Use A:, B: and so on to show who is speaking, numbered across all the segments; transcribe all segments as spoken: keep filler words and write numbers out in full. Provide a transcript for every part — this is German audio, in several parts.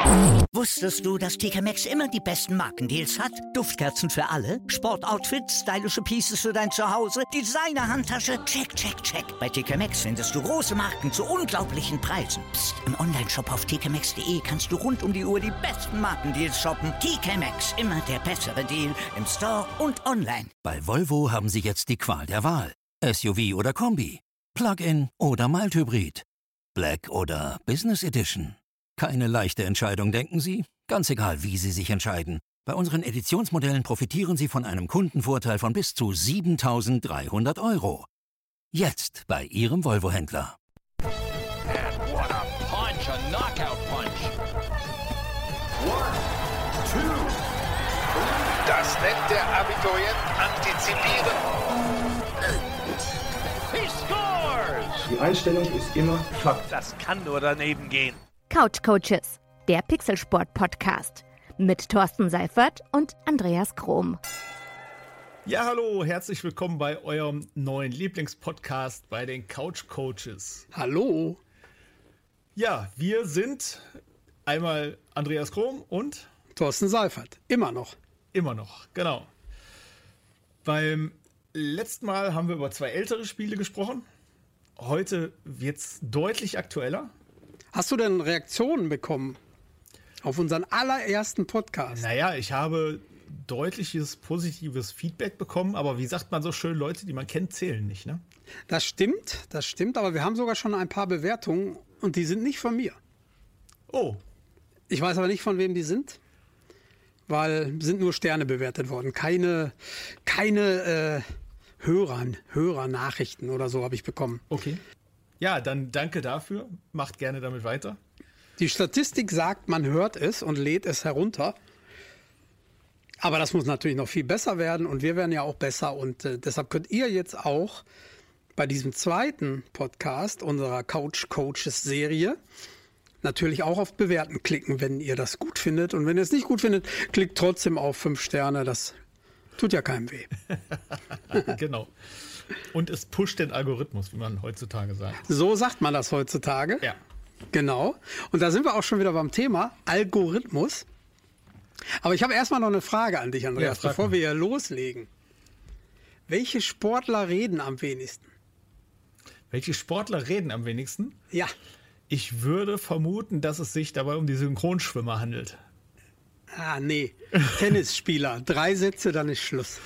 A: Wusstest du, dass T K Maxx immer die besten Markendeals hat? Duftkerzen für alle, Sportoutfits, stylische Pieces für dein Zuhause, Designer-Handtasche, check, check, check. Bei T K Maxx findest du große Marken zu unglaublichen Preisen. Psst. Im Onlineshop auf t k maxx punkt d e kannst du rund um die Uhr die besten Markendeals shoppen. T K Maxx, immer der bessere Deal im Store und online.
B: Bei Volvo haben Sie jetzt die Qual der Wahl. S U V oder Kombi, Plug-in oder Mild-Hybrid, Black oder Business Edition. Keine leichte Entscheidung, denken Sie? Ganz egal, wie Sie sich entscheiden. Bei unseren Editionsmodellen profitieren Sie von einem Kundenvorteil von bis zu siebentausenddreihundert Euro. Jetzt bei Ihrem Volvo-Händler.
C: And what a punch, a knockout punch.
D: One, two, three.
E: Das nennt der Abiturient antizipieren.
C: He scores!
D: Die Einstellung ist immer Fakt.
C: Das kann nur daneben gehen.
F: Couch Coaches, der Pixelsport-Podcast mit Thorsten Seifert und Andreas Krom.
G: Ja, hallo, herzlich willkommen bei eurem neuen Lieblingspodcast bei den Couch Coaches.
H: Hallo.
G: Ja, wir sind einmal Andreas Krom und
H: Thorsten Seifert, immer noch.
G: Immer noch, genau. Beim letzten Mal haben wir über zwei ältere Spiele gesprochen. Heute wird es deutlich aktueller.
H: Hast du denn Reaktionen bekommen auf unseren allerersten Podcast?
G: Naja, ich habe deutliches positives Feedback bekommen, aber wie sagt man so schön, Leute, die man kennt, zählen nicht, ne?
H: Das stimmt, das stimmt, aber wir haben sogar schon ein paar Bewertungen und die sind nicht von mir.
G: Oh.
H: Ich weiß aber nicht, von wem die sind, weil sind nur Sterne bewertet worden. Keine, keine äh, Hörer, Hörernachrichten oder so habe ich bekommen.
G: Okay. Ja, dann danke dafür. Macht gerne damit weiter.
H: Die Statistik sagt, man hört es und lädt es herunter. Aber das muss natürlich noch viel besser werden und wir werden ja auch besser. Und äh, deshalb könnt ihr jetzt auch bei diesem zweiten Podcast unserer Couch Coaches Serie natürlich auch auf Bewerten klicken, wenn ihr das gut findet. Und wenn ihr es nicht gut findet, klickt trotzdem auf fünf Sterne. Das tut ja keinem weh.
G: Genau. Und es pusht den Algorithmus, wie man heutzutage sagt.
H: So sagt man das heutzutage.
G: Ja.
H: Genau. Und da sind wir auch schon wieder beim Thema Algorithmus. Aber ich habe erstmal noch eine Frage an dich, Andreas,
G: ja,
H: bevor
G: mal.
H: wir hier loslegen. Welche Sportler reden am wenigsten?
G: Welche Sportler reden am wenigsten?
H: Ja.
G: Ich würde vermuten, dass es sich dabei um die Synchronschwimmer handelt.
H: Ah, nee. Tennisspieler. Drei Sätze, dann ist Schluss.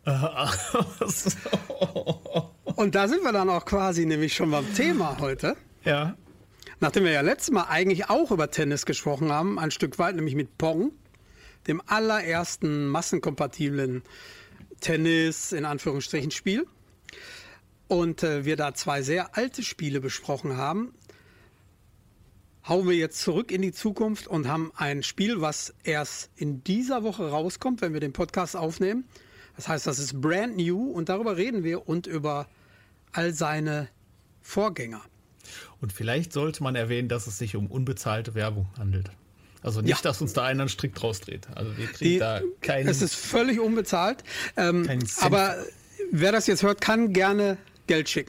H: Und da sind wir dann auch quasi nämlich schon beim Thema heute.
G: Ja.
H: Nachdem wir ja letztes Mal eigentlich auch über Tennis gesprochen haben, ein Stück weit, nämlich mit Pong, dem allerersten massenkompatiblen Tennis, in Anführungsstrichen, Spiel. Und äh, wir da zwei sehr alte Spiele besprochen haben, hauen wir jetzt zurück in die Zukunft und haben ein Spiel, was erst in dieser Woche rauskommt, wenn wir den Podcast aufnehmen. Das heißt, das ist brand new und darüber reden wir und über all seine Vorgänger.
G: Und vielleicht sollte man erwähnen, dass es sich um unbezahlte Werbung handelt. Also nicht, ja. dass uns da einer einen Strick draus dreht. Also wir kriegen Die, da keinen...
H: Es ist völlig unbezahlt. Ähm, aber wer das jetzt hört, kann gerne Geld schicken.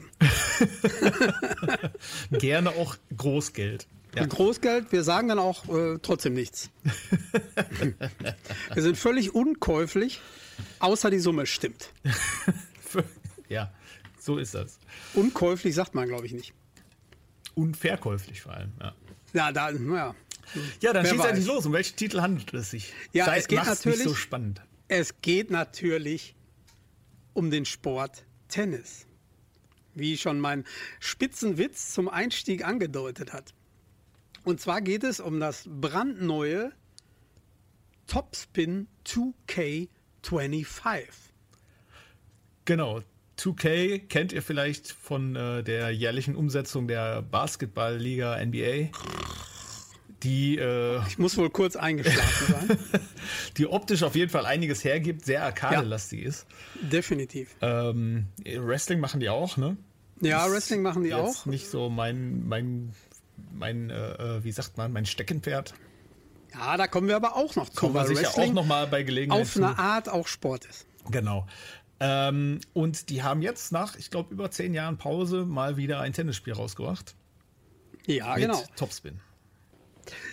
G: Gerne auch Großgeld. Ja.
H: Großgeld, wir sagen dann auch äh, trotzdem nichts. Wir sind völlig unkäuflich, außer die Summe stimmt.
G: Ja, so ist das.
H: Unkäuflich sagt man, glaube ich, nicht.
G: Unverkäuflich vor allem, ja.
H: Ja, da, naja.
G: Ja, dann schießt endlich los. Um welchen Titel handelt es sich?
H: Ja,
G: Sei,
H: es geht natürlich
G: nicht so spannend.
H: Es geht natürlich um den Sport Tennis. Wie schon mein Spitzenwitz zum Einstieg angedeutet hat. Und zwar geht es um das brandneue Topspin zwei K fünfundzwanzig.
G: Genau. zwei K kennt ihr vielleicht von äh, der jährlichen Umsetzung der Basketballliga N B A. Die, äh,
H: ich muss wohl kurz eingeschlafen sein.
G: Die optisch auf jeden Fall einiges hergibt, sehr arcade-lastig ja, ist.
H: Definitiv.
G: Ähm, Wrestling machen die auch, ne?
H: Ja,
G: ist
H: Wrestling machen die
G: jetzt
H: auch.
G: Nicht so mein, mein, mein äh, wie sagt man, mein Steckenpferd.
H: Ja, da kommen wir aber auch noch zu.
G: Kommen wir sicher
H: Wrestling
G: auch noch mal bei Gelegenheit
H: auf eine Art auch Sport ist.
G: Genau. Ähm, und die haben jetzt nach, ich glaube, über zehn Jahren Pause mal wieder ein Tennisspiel rausgebracht.
H: Ja,
G: mit
H: genau.
G: Topspin.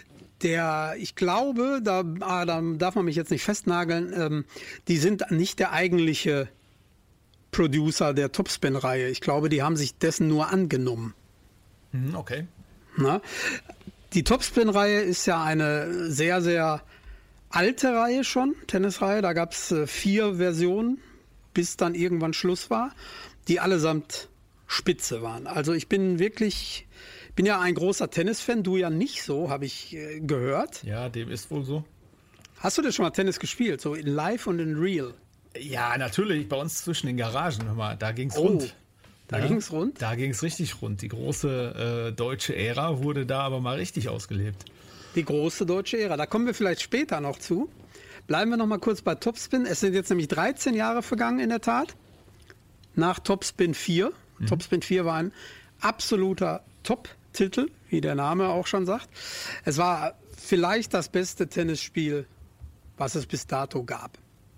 H: Der, ich glaube, da, ah, da darf man mich jetzt nicht festnageln, ähm, die sind nicht der eigentliche Producer der Topspin-Reihe. Ich glaube, die haben sich dessen nur angenommen.
G: Hm, okay.
H: Na? Die Topspin-Reihe ist ja eine sehr, sehr alte Reihe schon, Tennisreihe. Da gab es äh, vier Versionen, bis dann irgendwann Schluss war, die allesamt spitze waren. Also ich bin wirklich, bin ja ein großer Tennisfan, du ja nicht so, habe ich äh, gehört.
G: Ja, dem ist wohl so.
H: Hast du denn schon mal Tennis gespielt, so in Live und in Real?
G: Ja, natürlich, bei uns zwischen den Garagen, hör mal, da ging's
H: Oh,
G: rund.
H: da
G: Ja,
H: ging's rund?
G: Da ging's richtig rund. Die große äh, deutsche Ära wurde da aber mal richtig ausgelebt.
H: Die große deutsche Ära. Da kommen wir vielleicht später noch zu. Bleiben wir noch mal kurz bei Topspin. Es sind jetzt nämlich dreizehn Jahre vergangen in der Tat. Nach Topspin vier. Mhm. Topspin vier war ein absoluter Top-Titel, wie der Name auch schon sagt. Es war vielleicht das beste Tennisspiel, was es bis dato gab.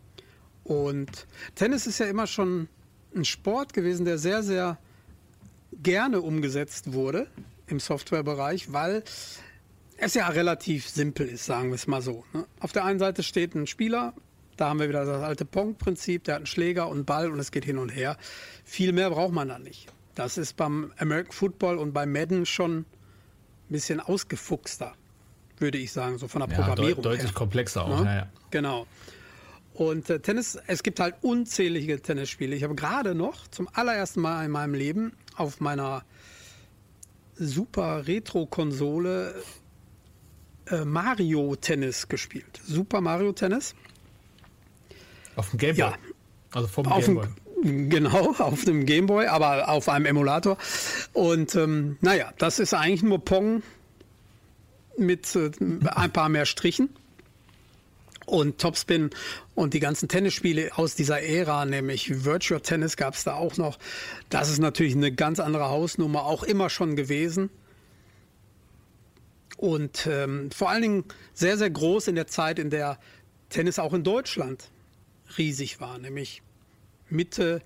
H: Und Tennis ist ja immer schon ein Sport gewesen, der sehr, sehr gerne umgesetzt wurde im Softwarebereich, weil es ja relativ simpel ist, sagen wir es mal so. Ne? Auf der einen Seite steht ein Spieler, da haben wir wieder das alte Pong-Prinzip, der hat einen Schläger und einen Ball und es geht hin und her. Viel mehr braucht man da nicht. Das ist beim American Football und bei Madden schon ein bisschen ausgefuchster, würde ich sagen, so von der
G: Ja,
H: Programmierung
G: deut- deutlich
H: her.
G: komplexer auch,
H: Ne?
G: ja, ja.
H: Genau. Und äh, Tennis, es gibt halt unzählige Tennisspiele. Ich habe gerade noch zum allerersten Mal in meinem Leben auf meiner super Retro-Konsole äh, Mario Tennis gespielt. Super Mario Tennis.
G: Auf dem Gameboy.
H: Ja.
G: Also vom
H: Auf
G: Gameboy.
H: dem, genau, auf dem Gameboy, aber auf einem Emulator. Und ähm, naja, das ist eigentlich nur Pong mit äh, ein paar mehr Strichen. Und Topspin und die ganzen Tennisspiele aus dieser Ära, nämlich Virtua Tennis gab es da auch noch. Das ist natürlich eine ganz andere Hausnummer, auch immer schon gewesen. Und ähm, vor allen Dingen sehr, sehr groß in der Zeit, in der Tennis auch in Deutschland riesig war, nämlich Mitte,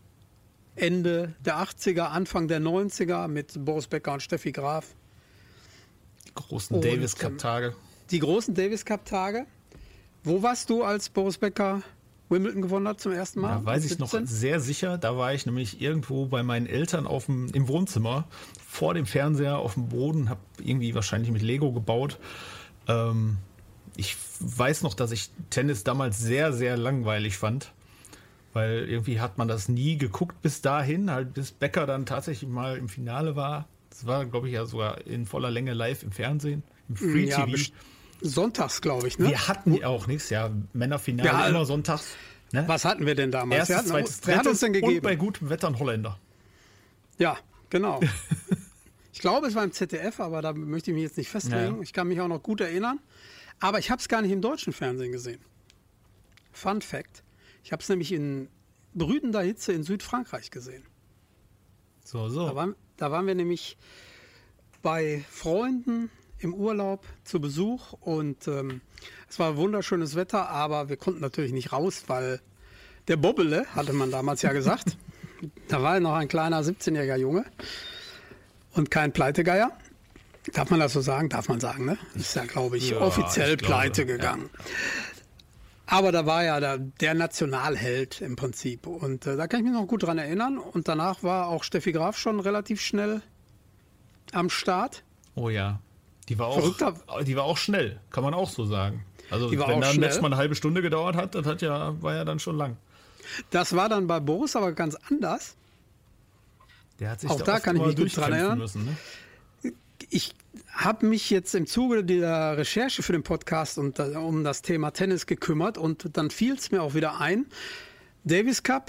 H: Ende der achtziger, Anfang der neunziger mit Boris Becker und Steffi Graf.
G: Die großen
H: Und,
G: Davis Cup Tage.
H: Die großen Davis Cup Tage. Wo warst du, als Boris Becker Wimbledon gewonnen hat zum ersten Mal?
G: Da weiß ich noch
H: siebzehn?
G: sehr sicher, da war ich nämlich irgendwo bei meinen Eltern auf dem, im Wohnzimmer vor dem Fernseher auf dem Boden, habe irgendwie wahrscheinlich mit Lego gebaut. Ähm, ich weiß noch, dass ich Tennis damals sehr, sehr langweilig fand, weil irgendwie hat man das nie geguckt bis dahin, halt bis Becker dann tatsächlich mal im Finale war. Das war, glaube ich, ja sogar in voller Länge live im Fernsehen, im Free
H: Ja,
G: T V.
H: best- Sonntags, glaube ich, ne?
G: Wir hatten ja auch nichts, ja, Männerfinale
H: Ja,
G: immer sonntags. Ne?
H: Was hatten wir denn damals?
G: Erstes,
H: wer, hat,
G: zweites,
H: wer hat uns denn
G: drittes und
H: gegeben?
G: bei gutem Wetter ein Holländer.
H: Ja, genau. Ich glaube, es war im Z D F, aber da möchte ich mich jetzt nicht festlegen.
G: Ja.
H: Ich kann mich auch noch gut erinnern. Aber ich habe es gar nicht im deutschen Fernsehen gesehen. Fun Fact. Ich habe es nämlich in brütender Hitze in Südfrankreich gesehen.
G: So, so.
H: Da waren, da waren wir nämlich bei Freunden im Urlaub zu Besuch und ähm, es war wunderschönes Wetter, aber wir konnten natürlich nicht raus, weil der Bobbele, hatte man damals ja gesagt, da war noch ein kleiner siebzehnjähriger Junge und kein Pleitegeier. Darf man das so sagen? Darf man sagen, ne? Ist ja, glaube ich,
G: Ja,
H: offiziell
G: ich glaube,
H: pleite gegangen. Aber da war ja der, der Nationalheld im Prinzip. Und äh, da kann ich mich noch gut dran erinnern. Und danach war auch Steffi Graf schon relativ schnell am Start.
G: Oh ja. Die war
H: Verrückter-
G: auch, die war auch schnell, kann man auch so sagen. Also
H: Die war
G: wenn
H: auch
G: dann
H: schnell.
G: letztes Mal eine halbe Stunde gedauert hat, das hat ja, war ja dann schon lang.
H: Das war dann bei Boris aber ganz anders.
G: Der hat sich
H: Auch da
G: oft
H: kann ich
G: mal
H: mich gut dran
G: durchkämpfen
H: erinnern.
G: müssen. Ne?
H: Ich habe mich jetzt im Zuge der Recherche für den Podcast und, äh, um das Thema Tennis gekümmert und dann fiel es mir auch wieder ein. Davis Cup,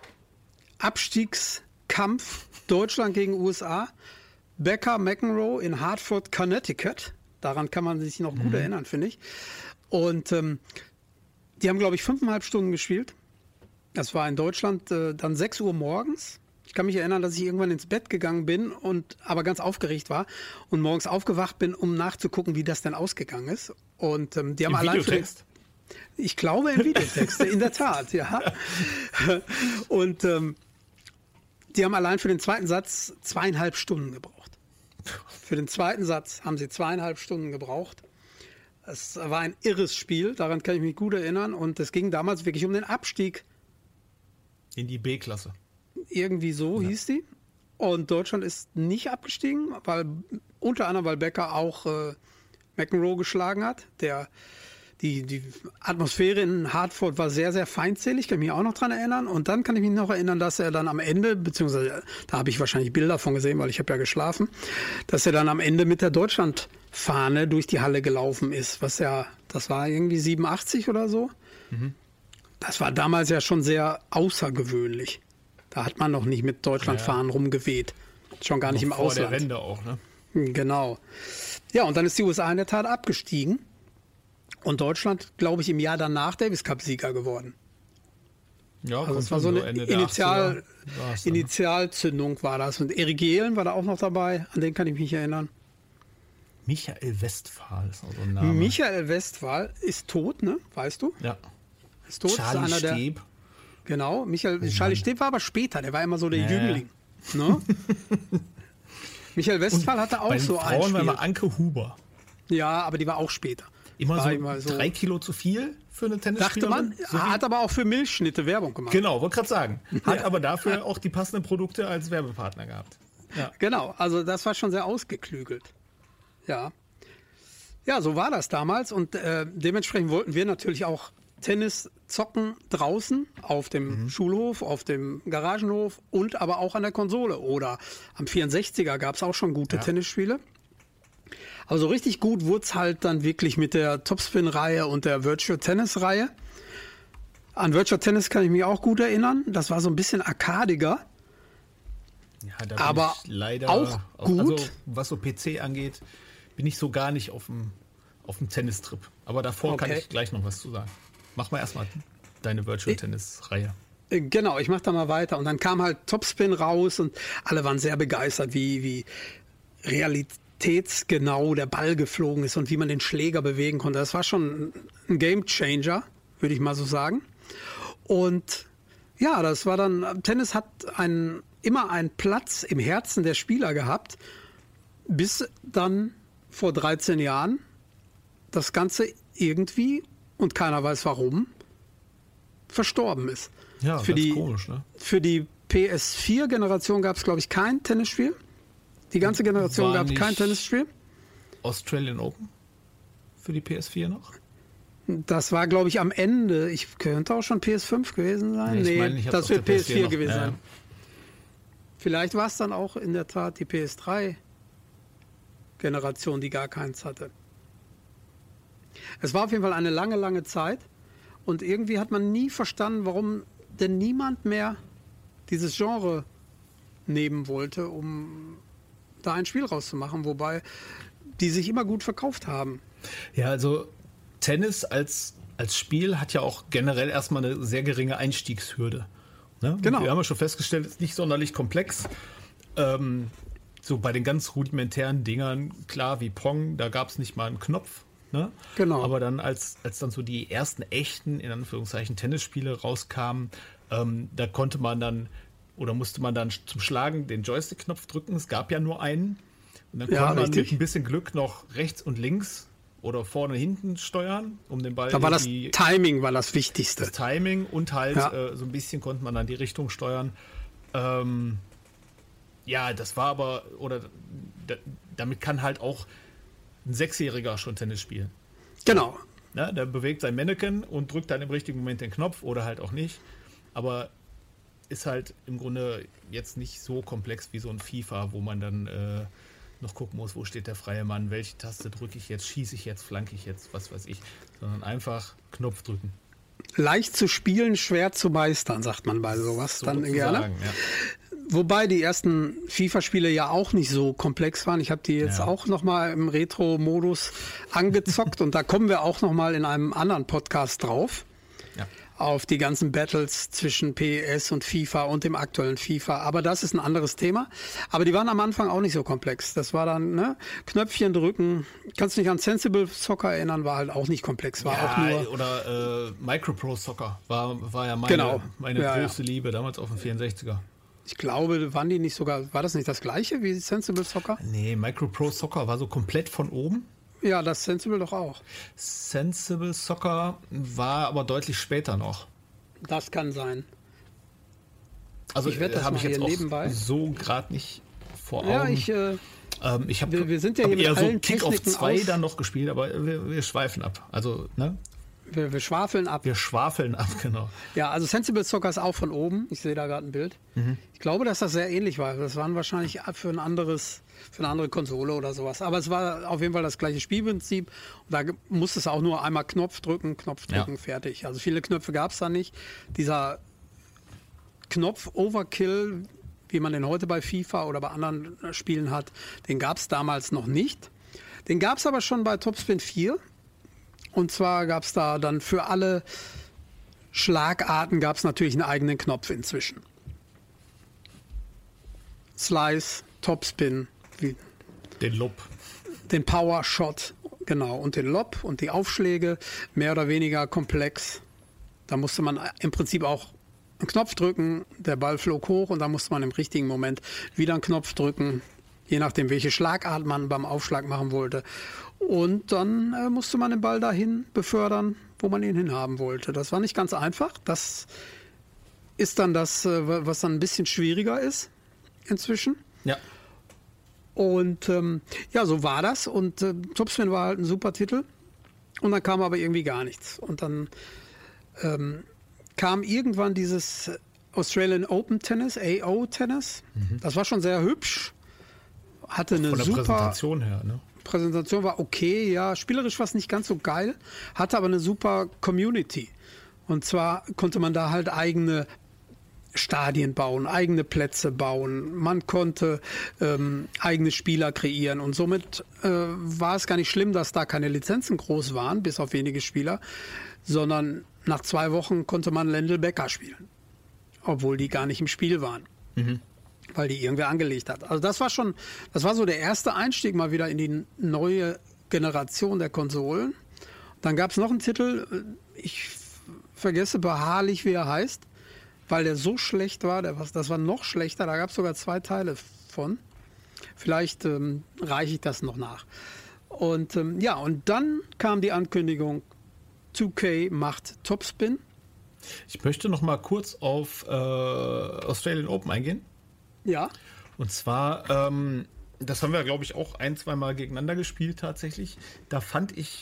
H: Abstiegskampf Deutschland gegen U S A, Becker McEnroe in Hartford, Connecticut. Daran kann man sich noch gut erinnern, finde ich. Und ähm, die haben, glaube ich, fünfeinhalb Stunden gespielt. Das war in Deutschland äh, dann sechs Uhr morgens. Ich kann mich erinnern, dass ich irgendwann ins Bett gegangen bin und aber ganz aufgeregt war und morgens aufgewacht bin, um nachzugucken, wie das denn ausgegangen ist. Und ähm, die haben
G: Im
H: allein für den,
G: Videotext?
H: ich glaube im Videotext, in der Tat, ja. Und ähm, die haben allein für den zweiten Satz zweieinhalb Stunden gebraucht. Für den zweiten Satz haben sie zweieinhalb Stunden gebraucht. Es war ein irres Spiel, daran kann ich mich gut erinnern. Und es ging damals wirklich um den Abstieg.
G: In die B-Klasse.
H: Irgendwie so ja. hieß die. Und Deutschland ist nicht abgestiegen, weil unter anderem, weil Becker auch äh, McEnroe geschlagen hat. Der, die, die Atmosphäre in Hartford war sehr, sehr feindselig, kann ich mich auch noch dran erinnern. Und dann kann ich mich noch erinnern, dass er dann am Ende, beziehungsweise da habe ich wahrscheinlich Bilder von gesehen, weil ich habe ja geschlafen, dass er dann am Ende mit der Deutschlandfahne durch die Halle gelaufen ist. Was ja, das war irgendwie siebenundachtzig oder so. Mhm. Das war damals ja schon sehr außergewöhnlich. Da hat man noch nicht mit Deutschlandfahnen ja. rumgeweht. Schon gar noch nicht im
G: vor
H: Ausland.
G: Vor der Wende auch, ne?
H: Genau. Ja, und dann ist die U S A in der Tat abgestiegen. Und Deutschland, glaube ich, im Jahr danach Davis Cup-Sieger geworden.
G: Ja,
H: also es war so eine Initial, Initialzündung war das. Und Erik Gehlen war da auch noch dabei. An den kann ich mich erinnern.
G: Michael Westphal ist auch so ein Name.
H: Michael Westphal ist tot, ne? Weißt du?
G: Ja.
H: Ist tot.
G: Charlie
H: ist einer der,
G: Steb.
H: Genau, Michael, oh, Charlie Steb war aber später, der war immer so der
G: ja.
H: Jüngling. Ne? Michael Westphal und hatte auch
G: bei
H: so
G: den
H: ein
G: Frauen
H: Spiel.
G: war immer Anke Huber.
H: Ja, aber die war auch später.
G: Immer so,
H: immer so
G: drei Kilo zu viel für eine Tennisspielerin?
H: Dachte man, so hat aber auch für Milchschnitte Werbung gemacht.
G: Genau, wollte gerade sagen. Hat
H: ja.
G: aber dafür auch die passenden Produkte als Werbepartner gehabt.
H: Ja. Genau, also das war schon sehr ausgeklügelt. Ja. Ja, so war das damals und äh, dementsprechend wollten wir natürlich auch Tennis zocken draußen auf dem mhm. Schulhof, auf dem Garagenhof und aber auch an der Konsole. Oder am vierundsechziger gab es auch schon gute ja. Tennisspiele. Also richtig gut wurde es halt dann wirklich mit der Topspin-Reihe und der Virtual Tennis-Reihe. An Virtual Tennis kann ich mich auch gut erinnern. Das war so ein bisschen arkadiger.
G: Ja, da bin
H: aber
G: ich leider
H: auch gut.
G: Also, was so P C angeht, bin ich so gar nicht auf dem, auf dem Tennistrip. Aber davor okay. kann ich gleich noch was zu sagen. Mach mal erstmal deine Virtual Tennis-Reihe.
H: Genau, ich mach da mal weiter. Und dann kam halt Topspin raus und alle waren sehr begeistert, wie, wie realitätsgenau der Ball geflogen ist und wie man den Schläger bewegen konnte. Das war schon ein Game-Changer, würde ich mal so sagen. Und ja, das war dann, Tennis hat einen, immer einen Platz im Herzen der Spieler gehabt, bis dann vor dreizehn Jahren das Ganze irgendwie, und keiner weiß warum, verstorben ist.
G: Ja,
H: für
G: ganz
H: die,
G: komisch, ne?
H: Für die P S vier Generation gab es, glaube ich, kein Tennisspiel. Die ganze Generation gab es kein Tennisspiel.
G: Australian Open für die P S vier noch?
H: Das war, glaube ich, am Ende. Ich könnte auch schon P S fünf gewesen sein. Nee, nee mein, das wird P S vier gewesen ja. sein. Vielleicht war es dann auch in der Tat die P S drei Generation, die gar keins hatte. Es war auf jeden Fall eine lange, lange Zeit. Und irgendwie hat man nie verstanden, warum denn niemand mehr dieses Genre nehmen wollte, um da ein Spiel rauszumachen. Wobei die sich immer gut verkauft haben.
G: Ja, also Tennis als, als Spiel hat ja auch generell erstmal eine sehr geringe Einstiegshürde. Ne?
H: Genau.
G: Wir haben ja schon festgestellt, es ist nicht sonderlich komplex. Ähm, so bei den ganz rudimentären Dingern, klar wie Pong, da gab es nicht mal einen Knopf. Ne?
H: Genau.
G: Aber dann, als, als dann so die ersten echten, in Anführungszeichen, Tennisspiele rauskamen, ähm, da konnte man dann, oder musste man dann zum Schlagen den Joystick-Knopf drücken. Es gab ja nur einen. Und dann
H: ja,
G: konnte man
H: richtig.
G: mit ein bisschen Glück noch rechts und links oder vorne hinten steuern, um den Ball.
H: Da war das Timing war das Wichtigste.
G: Das Timing und halt
H: ja.
G: äh, so ein bisschen konnte man dann die Richtung steuern. Ähm, ja, das war aber, oder da, damit kann halt auch ein Sechsjähriger schon Tennis spielen.
H: Genau.
G: Ja, der bewegt sein Mannequin und drückt dann im richtigen Moment den Knopf oder halt auch nicht. Aber ist halt im Grunde jetzt nicht so komplex wie so ein FIFA, wo man dann äh, noch gucken muss, wo steht der freie Mann, welche Taste drücke ich jetzt, schieße ich jetzt, flanke ich jetzt, was weiß ich. Sondern einfach Knopf drücken.
H: Leicht zu spielen, schwer zu meistern, sagt man bei sowas
G: so
H: dann
G: zu
H: gerne.
G: Sagen, ja.
H: Wobei die ersten FIFA-Spiele ja auch nicht so komplex waren. Ich habe die jetzt
G: ja.
H: auch nochmal im Retro-Modus angezockt und da kommen wir auch nochmal in einem anderen Podcast drauf.
G: Ja.
H: Auf die ganzen Battles zwischen P S und FIFA und dem aktuellen FIFA. Aber das ist ein anderes Thema. Aber die waren am Anfang auch nicht so komplex. Das war dann, ne, Knöpfchen drücken. Kannst du dich an Sensible Soccer erinnern? War halt auch nicht komplex. War
G: ja,
H: auch nur
G: oder äh, Micropro Soccer war, war ja meine,
H: genau.
G: meine
H: ja,
G: größte
H: ja.
G: Liebe, damals auf dem vierundsechziger.
H: Ich glaube, waren die nicht sogar, war das nicht das gleiche wie Sensible Soccer?
G: Nee, Micropro Soccer war so komplett von oben.
H: Ja, das Sensible doch auch.
G: Sensible Soccer war aber deutlich später noch.
H: Das kann sein.
G: Also
H: ich werde das
G: habe
H: mal
G: ich jetzt
H: hier
G: auch
H: nebenbei.
G: so gerade nicht vor Augen.
H: Ja, ich, äh,
G: ähm, ich habe
H: wir, wir sind ja
G: hab
H: hier mit
G: eher so
H: allen
G: Kick-Off
H: Techniken
G: zwei
H: aus-
G: dann noch gespielt, aber wir, wir schweifen ab. Also, ne?
H: wir, wir schwafeln ab.
G: Wir schwafeln ab, genau.
H: Ja, also Sensible Soccer ist auch von oben. Ich sehe da gerade ein Bild.
G: Mhm.
H: Ich glaube, dass das sehr ähnlich war. Das waren wahrscheinlich für ein anderes, für eine andere Konsole oder sowas. Aber es war auf jeden Fall das gleiche Spielprinzip. Und da ge- musste es auch nur einmal Knopf drücken, Knopf drücken,
G: Ja.
H: fertig. Also viele Knöpfe gab es da nicht. Dieser Knopf Overkill, wie man den heute bei FIFA oder bei anderen äh, Spielen hat, den gab es damals noch nicht. Den gab es aber schon bei Topspin vier. Und zwar gab es da dann für alle Schlagarten gab es natürlich einen eigenen Knopf inzwischen. Slice, Topspin, wie
G: Den Lob.
H: den Power Shot, genau, und den Lob und die Aufschläge, mehr oder weniger komplex. Da musste man im Prinzip auch einen Knopf drücken, der Ball flog hoch und da musste man im richtigen Moment wieder einen Knopf drücken, je nachdem, welche Schlagart man beim Aufschlag machen wollte. Und dann äh, musste man den Ball dahin befördern, wo man ihn hinhaben wollte. Das war nicht ganz einfach. Das ist dann das, äh, was dann ein bisschen schwieriger ist inzwischen.
G: Ja.
H: Und ähm, ja, so war das. Und äh, Topspin war halt ein super Titel. Und dann kam aber irgendwie gar nichts. Und dann ähm, kam irgendwann dieses Australian Open Tennis, A O Tennis. Mhm. Das war schon sehr hübsch. Hatte eine
G: Von der
H: super
G: Präsentation her, ne?
H: Präsentation, war okay. Ja, spielerisch war es nicht ganz so geil. Hatte aber eine super Community. Und zwar konnte man da halt eigene Stadien bauen, eigene Plätze bauen. Man konnte ähm, eigene Spieler kreieren und somit äh, war es gar nicht schlimm, dass da keine Lizenzen groß waren, bis auf wenige Spieler, sondern nach zwei Wochen konnte man Lendl Becker spielen, obwohl die gar nicht im Spiel waren, mhm. weil die irgendwer angelegt hat. Also das war schon, das war so der erste Einstieg mal wieder in die neue Generation der Konsolen. Dann gab es noch einen Titel, ich vergesse beharrlich, wie er heißt, weil der so schlecht war, der, das war noch schlechter, da gab es sogar zwei Teile von. Vielleicht ähm, reiche ich das noch nach. Und ähm, ja, und dann kam die Ankündigung, zwei K macht Topspin.
G: Ich möchte noch mal kurz auf äh, Australian Open eingehen.
H: Ja.
G: Und zwar, ähm, das haben wir, glaube ich, auch ein, zwei Mal gegeneinander gespielt tatsächlich. Da fand ich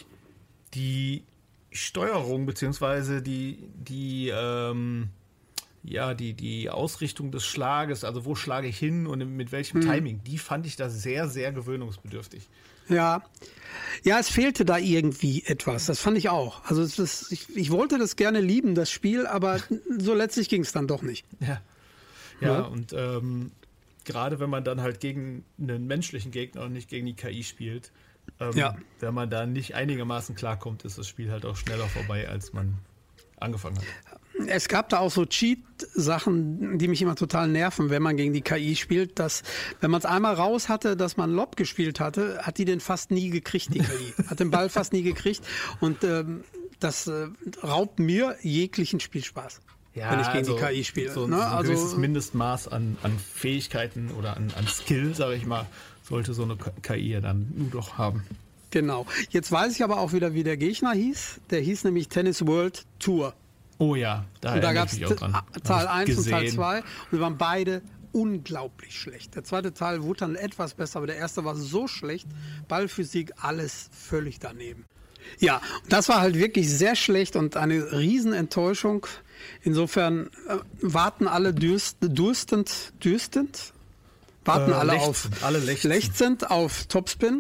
G: die Steuerung beziehungsweise die, die ähm, ja, die, die Ausrichtung des Schlages, also wo schlage ich hin und mit welchem
H: Hm.
G: Timing, die fand ich da sehr, sehr gewöhnungsbedürftig.
H: Ja. Ja, es fehlte da irgendwie etwas. Das fand ich auch. Also es ist, ich, ich wollte das gerne lieben, das Spiel, aber so letztlich ging es dann doch nicht.
G: Ja, ja,
H: Ja.
G: und ähm, gerade wenn man dann halt gegen einen menschlichen Gegner und nicht gegen die K I spielt, ähm,
H: Ja.
G: wenn man da nicht einigermaßen klarkommt, ist das Spiel halt auch schneller vorbei, als man angefangen hat.
H: Es gab da auch so Cheat-Sachen, die mich immer total nerven, wenn man gegen die K I spielt, dass, wenn man es einmal raus hatte, dass man Lob gespielt hatte, hat die den fast nie gekriegt, die K I. Hat den Ball fast nie gekriegt und ähm, das äh, raubt mir jeglichen Spielspaß, wenn ich gegen die K I spiele.
G: So,
H: ne?
G: so ein
H: Also,
G: gewisses Mindestmaß an, an Fähigkeiten oder an, an Skill, sage ich mal, sollte so eine K I ja dann nur doch haben.
H: genau. Jetzt weiß ich aber auch wieder, wie der Gegner hieß. Der hieß nämlich Tennis World Tour.
G: Oh ja, da,
H: Und da
G: erinnere
H: gab
G: ich
H: es
G: mich auch dran.
H: Teil
G: Hab ich
H: eins und Teil
G: gesehen.
H: zwei und die waren beide unglaublich schlecht. Der zweite Teil wurde dann etwas besser, aber der erste war so schlecht. Ballphysik, alles völlig daneben. Ja, das war halt wirklich sehr schlecht und eine Riesenenttäuschung. Insofern äh, warten alle dürst, durstend, dürstend, warten
G: Äh,
H: alle
G: lechzen,
H: auf
G: alle lechzen.
H: lechzend auf Topspin.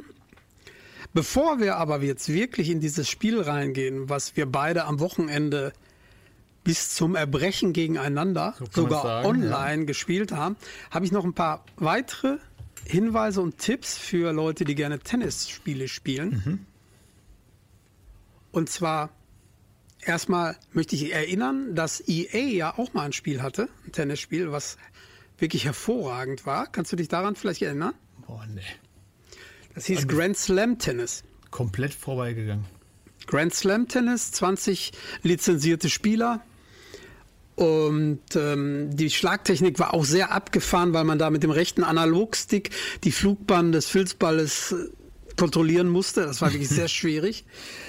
H: Bevor wir aber jetzt wirklich in dieses Spiel reingehen, was wir beide am Wochenende bis zum Erbrechen gegeneinander,
G: So kann
H: sogar
G: man's sagen,
H: online gespielt haben, habe ich noch ein paar weitere Hinweise und Tipps für Leute, die gerne Tennisspiele spielen.
G: Mhm.
H: Und zwar erstmal möchte ich erinnern, dass E A ja auch mal ein Spiel hatte, ein Tennisspiel, was wirklich hervorragend war. Kannst du dich daran vielleicht erinnern?
G: Boah, nee.
H: Das hieß
G: Und-
H: Grand Slam Tennis.
G: Komplett vorbeigegangen.
H: Grand Slam Tennis, zwanzig lizenzierte Spieler. Und ähm, die Schlagtechnik war auch sehr abgefahren, weil man da mit dem rechten Analogstick die Flugbahn des Filzballes äh, kontrollieren musste. Das war wirklich sehr schwierig.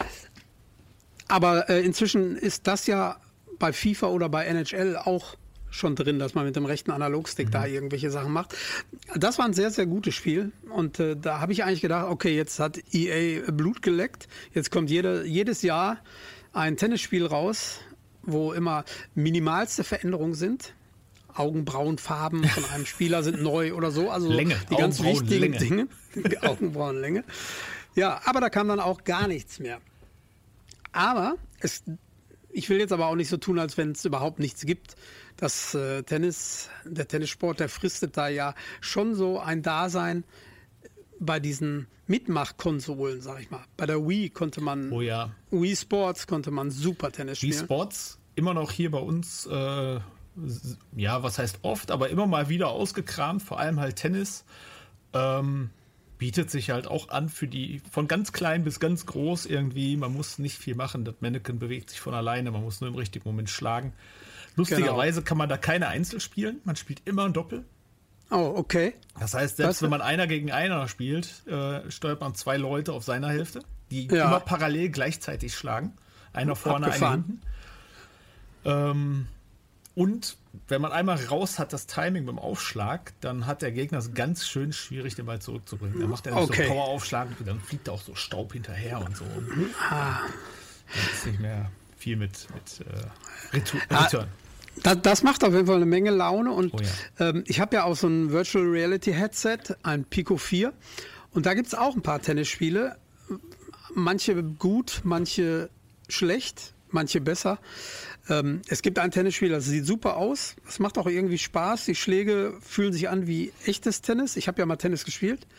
H: Aber äh, inzwischen ist das ja bei FIFA oder bei N H L auch schon drin, dass man mit dem rechten Analogstick mhm. da irgendwelche Sachen macht. Das war ein sehr, sehr gutes Spiel. Und äh, da habe ich eigentlich gedacht, okay, jetzt hat E A Blut geleckt. Jetzt kommt jede, jedes Jahr ein Tennisspiel raus, wo immer minimalste Veränderungen sind. Augenbrauenfarben von einem Spieler sind neu oder so. Also
G: Länge,
H: die ganz wichtigen
G: Länge.
H: Dinge. Augenbrauenlänge. Ja, aber da kam dann auch gar nichts mehr. Aber es, ich will jetzt aber auch nicht so tun, als wenn es überhaupt nichts gibt. Das äh, Tennis, der Tennissport, der fristet da ja schon so ein Dasein bei diesen Mitmachkonsolen, sag ich mal. Bei der Wii konnte man,
G: oh ja.
H: Wii Sports konnte man super Tennis spielen.
G: Wii Sports, immer noch hier bei uns, äh, ja, was heißt oft, aber immer mal wieder ausgekramt, vor allem halt Tennis. Ähm, bietet sich halt auch an für die, von ganz klein bis ganz groß irgendwie. Man muss nicht viel machen, das Mannequin bewegt sich von alleine, man muss nur im richtigen Moment schlagen. Lustigerweise genau. kann man da keine Einzel spielen, man spielt immer ein Doppel.
H: Oh, okay.
G: Das heißt, selbst
H: Was?
G: wenn man einer gegen einer spielt, äh, steuert man zwei Leute auf seiner Hälfte, die
H: Ja.
G: immer parallel gleichzeitig schlagen. Einer vorne, einer
H: Abgefahren.
G: hinten. Ähm, und wenn man einmal raus hat, das Timing beim Aufschlag, dann hat der Gegner es ganz schön schwierig, den Ball zurückzubringen. Dann macht er nämlich
H: Okay.
G: so Poweraufschlag und dann fliegt auch so Staub hinterher und so. Und
H: Ah.
G: dann ist nicht mehr viel mit, mit äh, Retu-
H: Ah.
G: Return.
H: Das, das macht auf jeden Fall eine Menge Laune. Und
G: Oh ja.
H: ähm, ich habe ja auch so ein Virtual Reality Headset, ein Pico vier. Und da gibt es auch ein paar Tennisspiele. Manche gut, manche schlecht, manche besser. Ähm, es gibt ein Tennisspiel, das sieht super aus. Das macht auch irgendwie Spaß. Die Schläge fühlen sich an wie echtes Tennis. Ich habe ja mal Tennis gespielt.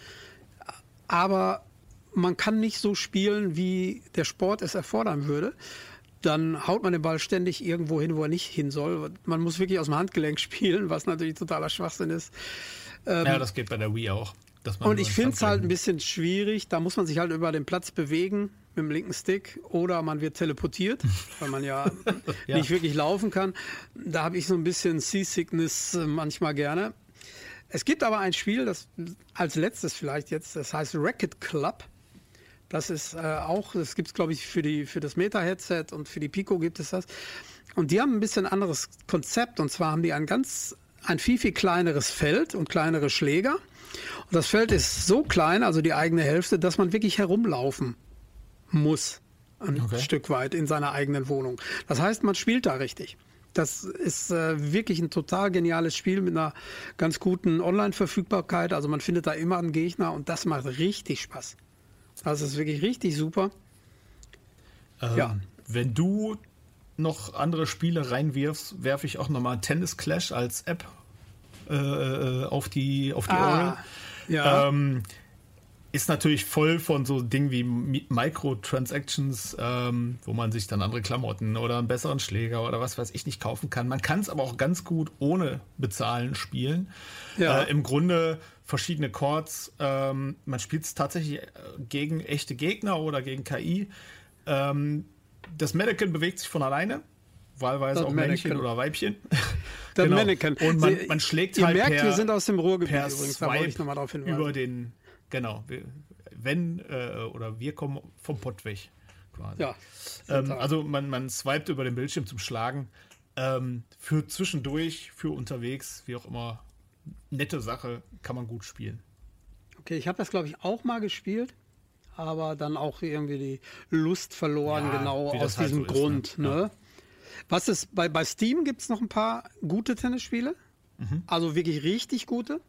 H: Aber man kann nicht so spielen, wie der Sport es erfordern würde. Dann haut man den Ball ständig irgendwo hin, wo er nicht hin soll. Man muss wirklich aus dem Handgelenk spielen, was natürlich totaler Schwachsinn ist. Ähm,
G: Ja, das geht bei der Wii auch. Dass man
H: und
G: nur
H: ich
G: ins
H: finde es halt ein
G: Handgelenk-
H: bisschen schwierig. Da muss man sich halt über den Platz bewegen mit dem linken Stick oder man wird teleportiert, weil man ja,
G: Ja.
H: nicht wirklich laufen kann. Da habe ich so ein bisschen Seasickness äh, manchmal gerne. Es gibt aber ein Spiel, das als letztes vielleicht jetzt, das heißt Racket Club. Das ist äh, auch, das gibt es glaube ich für, die, für das Meta-Headset und für die Pico gibt es das. Und die haben ein bisschen anderes Konzept und zwar haben die ein ganz, ein viel, viel kleineres Feld und kleinere Schläger. Und das Feld ist so klein, also die eigene Hälfte, dass man wirklich herumlaufen muss. Ein
G: Okay.
H: Stück weit in seiner eigenen Wohnung. Das heißt, man spielt da richtig. Das ist äh, wirklich ein total geniales Spiel mit einer ganz guten Online-Verfügbarkeit. Also man findet da immer einen Gegner und das macht richtig Spaß. Das ist wirklich richtig super.
G: Ähm,
H: Ja.
G: Wenn du noch andere Spiele reinwirfst, werfe ich auch nochmal Tennis Clash als App äh, auf die, auf die
H: Ah,
G: Ohren.
H: ja.
G: Ähm, ist natürlich voll von so Dingen wie Mi- Microtransactions, ähm, wo man sich dann andere Klamotten oder einen besseren Schläger oder was weiß ich nicht kaufen kann. Man kann es aber auch ganz gut ohne Bezahlen spielen.
H: Ja.
G: Äh, Im Grunde verschiedene Chords. Ähm, man spielt es tatsächlich äh, gegen echte Gegner oder gegen K I. Ähm, das Mannequin bewegt sich von alleine. Wahlweise
H: Das
G: auch Männchen
H: Mannequin.
G: oder Weibchen.
H: Das
G: Genau.
H: Mannequin.
G: Und man,
H: Sie-
G: man schlägt
H: Ihr
G: halt
H: merkt,
G: per,
H: wir sind aus dem Ruhrgebiet
G: per
H: übrigens. Da wollte ich
G: Swipe
H: nochmal darauf hinweisen.
G: über den, genau, wir- wenn, äh, oder wir kommen vom Pott weg, quasi.
H: Ja,
G: ähm,
H: total.
G: also man, man swiped über den Bildschirm zum Schlagen. Ähm, für zwischendurch, für unterwegs, wie auch immer, nette Sache, kann man gut spielen.
H: Okay, ich habe das, glaube ich, auch mal gespielt, aber dann auch irgendwie die Lust verloren,
G: Ja,
H: genau
G: wie
H: aus
G: das halt
H: diesem
G: so ist,
H: Grund.
G: ne?
H: Ne?
G: Ja.
H: Was ist, bei, bei Steam gibt es noch ein paar gute Tennisspiele,
G: Mhm.
H: also wirklich richtig gute.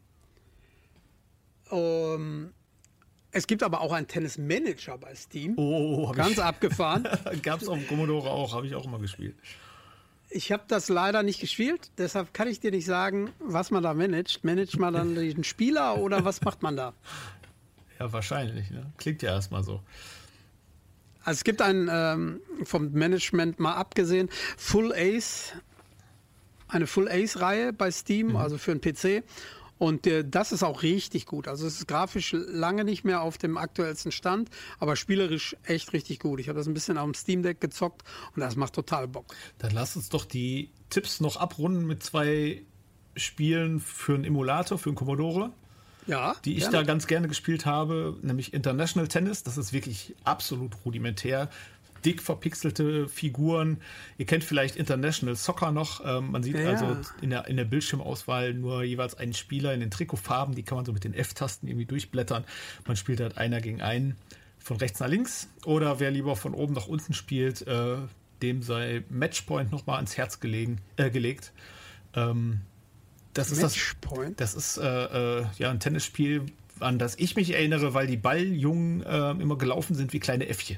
H: Ähm, es gibt aber auch einen Tennismanager bei Steam,
G: Oh, hab
H: ganz
G: ich,
H: abgefahren.
G: gab's auf dem Commodore auch, habe ich auch immer gespielt.
H: Ich habe das leider nicht gespielt, deshalb kann ich dir nicht sagen, was man da managt. Managt man dann den Spieler oder was macht man da?
G: Ja, wahrscheinlich, ne? Klingt ja erstmal so.
H: Also es gibt ein, ähm, vom Management mal abgesehen, Full Ace, eine Full Ace-Reihe bei Steam, also für einen P C. Und äh, das ist auch richtig gut. Also es ist grafisch lange nicht mehr auf dem aktuellsten Stand, aber spielerisch echt richtig gut. Ich habe das ein bisschen auf dem Steam Deck gezockt und das macht total Bock.
G: Dann lass uns doch die Tipps noch abrunden mit zwei Spielen für einen Emulator, für einen Commodore.
H: Ja,
G: die ich
H: gerne.
G: da ganz gerne gespielt habe, nämlich International Tennis. Das ist wirklich absolut rudimentär. Dick verpixelte Figuren. Ihr kennt vielleicht International Soccer noch. Ähm, man sieht
H: Ja.
G: also in der, in der Bildschirmauswahl nur jeweils einen Spieler in den Trikotfarben. Die kann man so mit den F-Tasten irgendwie durchblättern. Man spielt halt einer gegen einen von rechts nach links. Oder wer lieber von oben nach unten spielt, äh, dem sei Matchpoint nochmal ans Herz gelegen, äh, gelegt. Ähm, das ist
H: Matchpoint?
G: Das, das ist äh, äh, ja ein Tennisspiel, an das ich mich erinnere, weil die Balljungen äh, immer gelaufen sind wie kleine Äffchen.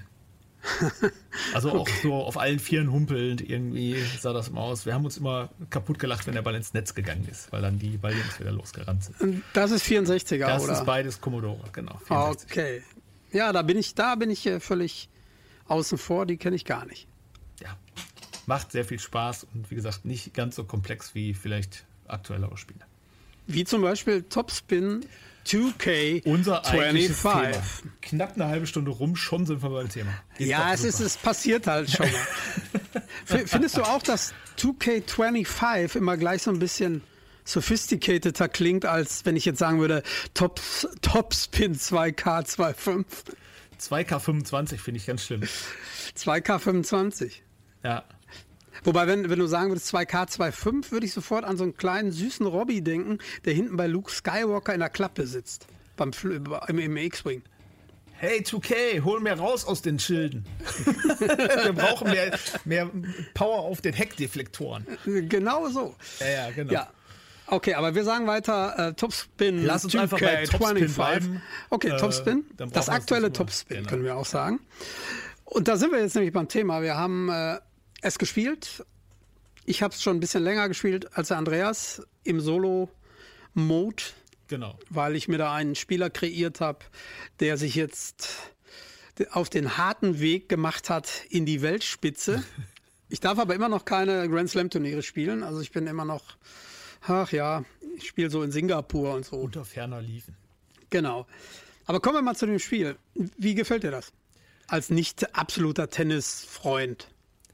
G: Also auch so auf allen Vieren humpelnd irgendwie sah das immer aus. Wir haben uns immer kaputt gelacht, wenn der Ball ins Netz gegangen ist, weil dann die Balljungs wieder losgerannt sind.
H: Das ist vierundsechziger,
G: Das
H: oder?
G: ist beides Commodore, genau.
H: Ah,
G: vierundsechzig.
H: okay. Ja, da bin ich, da bin ich äh, völlig außen vor, die kenne ich gar nicht.
G: Ja, macht sehr viel Spaß und wie gesagt nicht ganz so komplex wie vielleicht aktuellere Spiele.
H: Wie zum Beispiel Topspin zwei K
G: Unser eigentliches Thema.
H: fünfundzwanzig.
G: Knapp eine halbe Stunde rum, schon sind wir beim Thema. Geht
H: Ja,
G: doch
H: es, ist,
G: super.
H: es passiert halt schon mal. F- Findest du auch, dass zwei K fünfundzwanzig immer gleich so ein bisschen sophisticateder klingt, als wenn ich jetzt sagen würde, Tops, Topspin zwei K fünfundzwanzig?
G: zwei K fünfundzwanzig finde ich ganz schlimm.
H: zwei K fünfundzwanzig.
G: Ja.
H: Wobei, wenn, wenn du sagen würdest zwei K fünfundzwanzig, würde ich sofort an so einen kleinen, süßen Robbie denken, der hinten bei Luke Skywalker in der Klappe sitzt. Beim Fl- im, im X-Wing.
G: Hey zwei K, hol mehr raus aus den Schilden. Wir brauchen mehr, mehr Power auf den Heckdeflektoren.
H: Genau so.
G: Ja, ja, genau.
H: Ja. Okay, aber wir sagen weiter äh, Topspin
G: Lass uns
H: zwei
G: einfach
H: K
G: bei Topspin
H: fünfundzwanzig.
G: bleiben.
H: Okay,
G: Äh,
H: Topspin.
G: dann brauchen
H: Das
G: wir uns
H: aktuelle
G: das mal-
H: Topspin,
G: genau.
H: können wir auch sagen. Und da sind wir jetzt nämlich beim Thema. Wir haben äh, es gespielt. Ich habe es schon ein bisschen länger gespielt als der Andreas im Solo-Mode,
G: Genau.
H: weil ich mir da einen Spieler kreiert habe, der sich jetzt auf den harten Weg gemacht hat in die Weltspitze. Ich darf aber immer noch keine Grand Slam Turniere spielen. Also ich bin immer noch, ach ja, ich spiele so in Singapur und so.
G: Unter ferner liefen.
H: Genau. Aber kommen wir mal zu dem Spiel. Wie gefällt dir das? Als nicht absoluter Tennisfreund.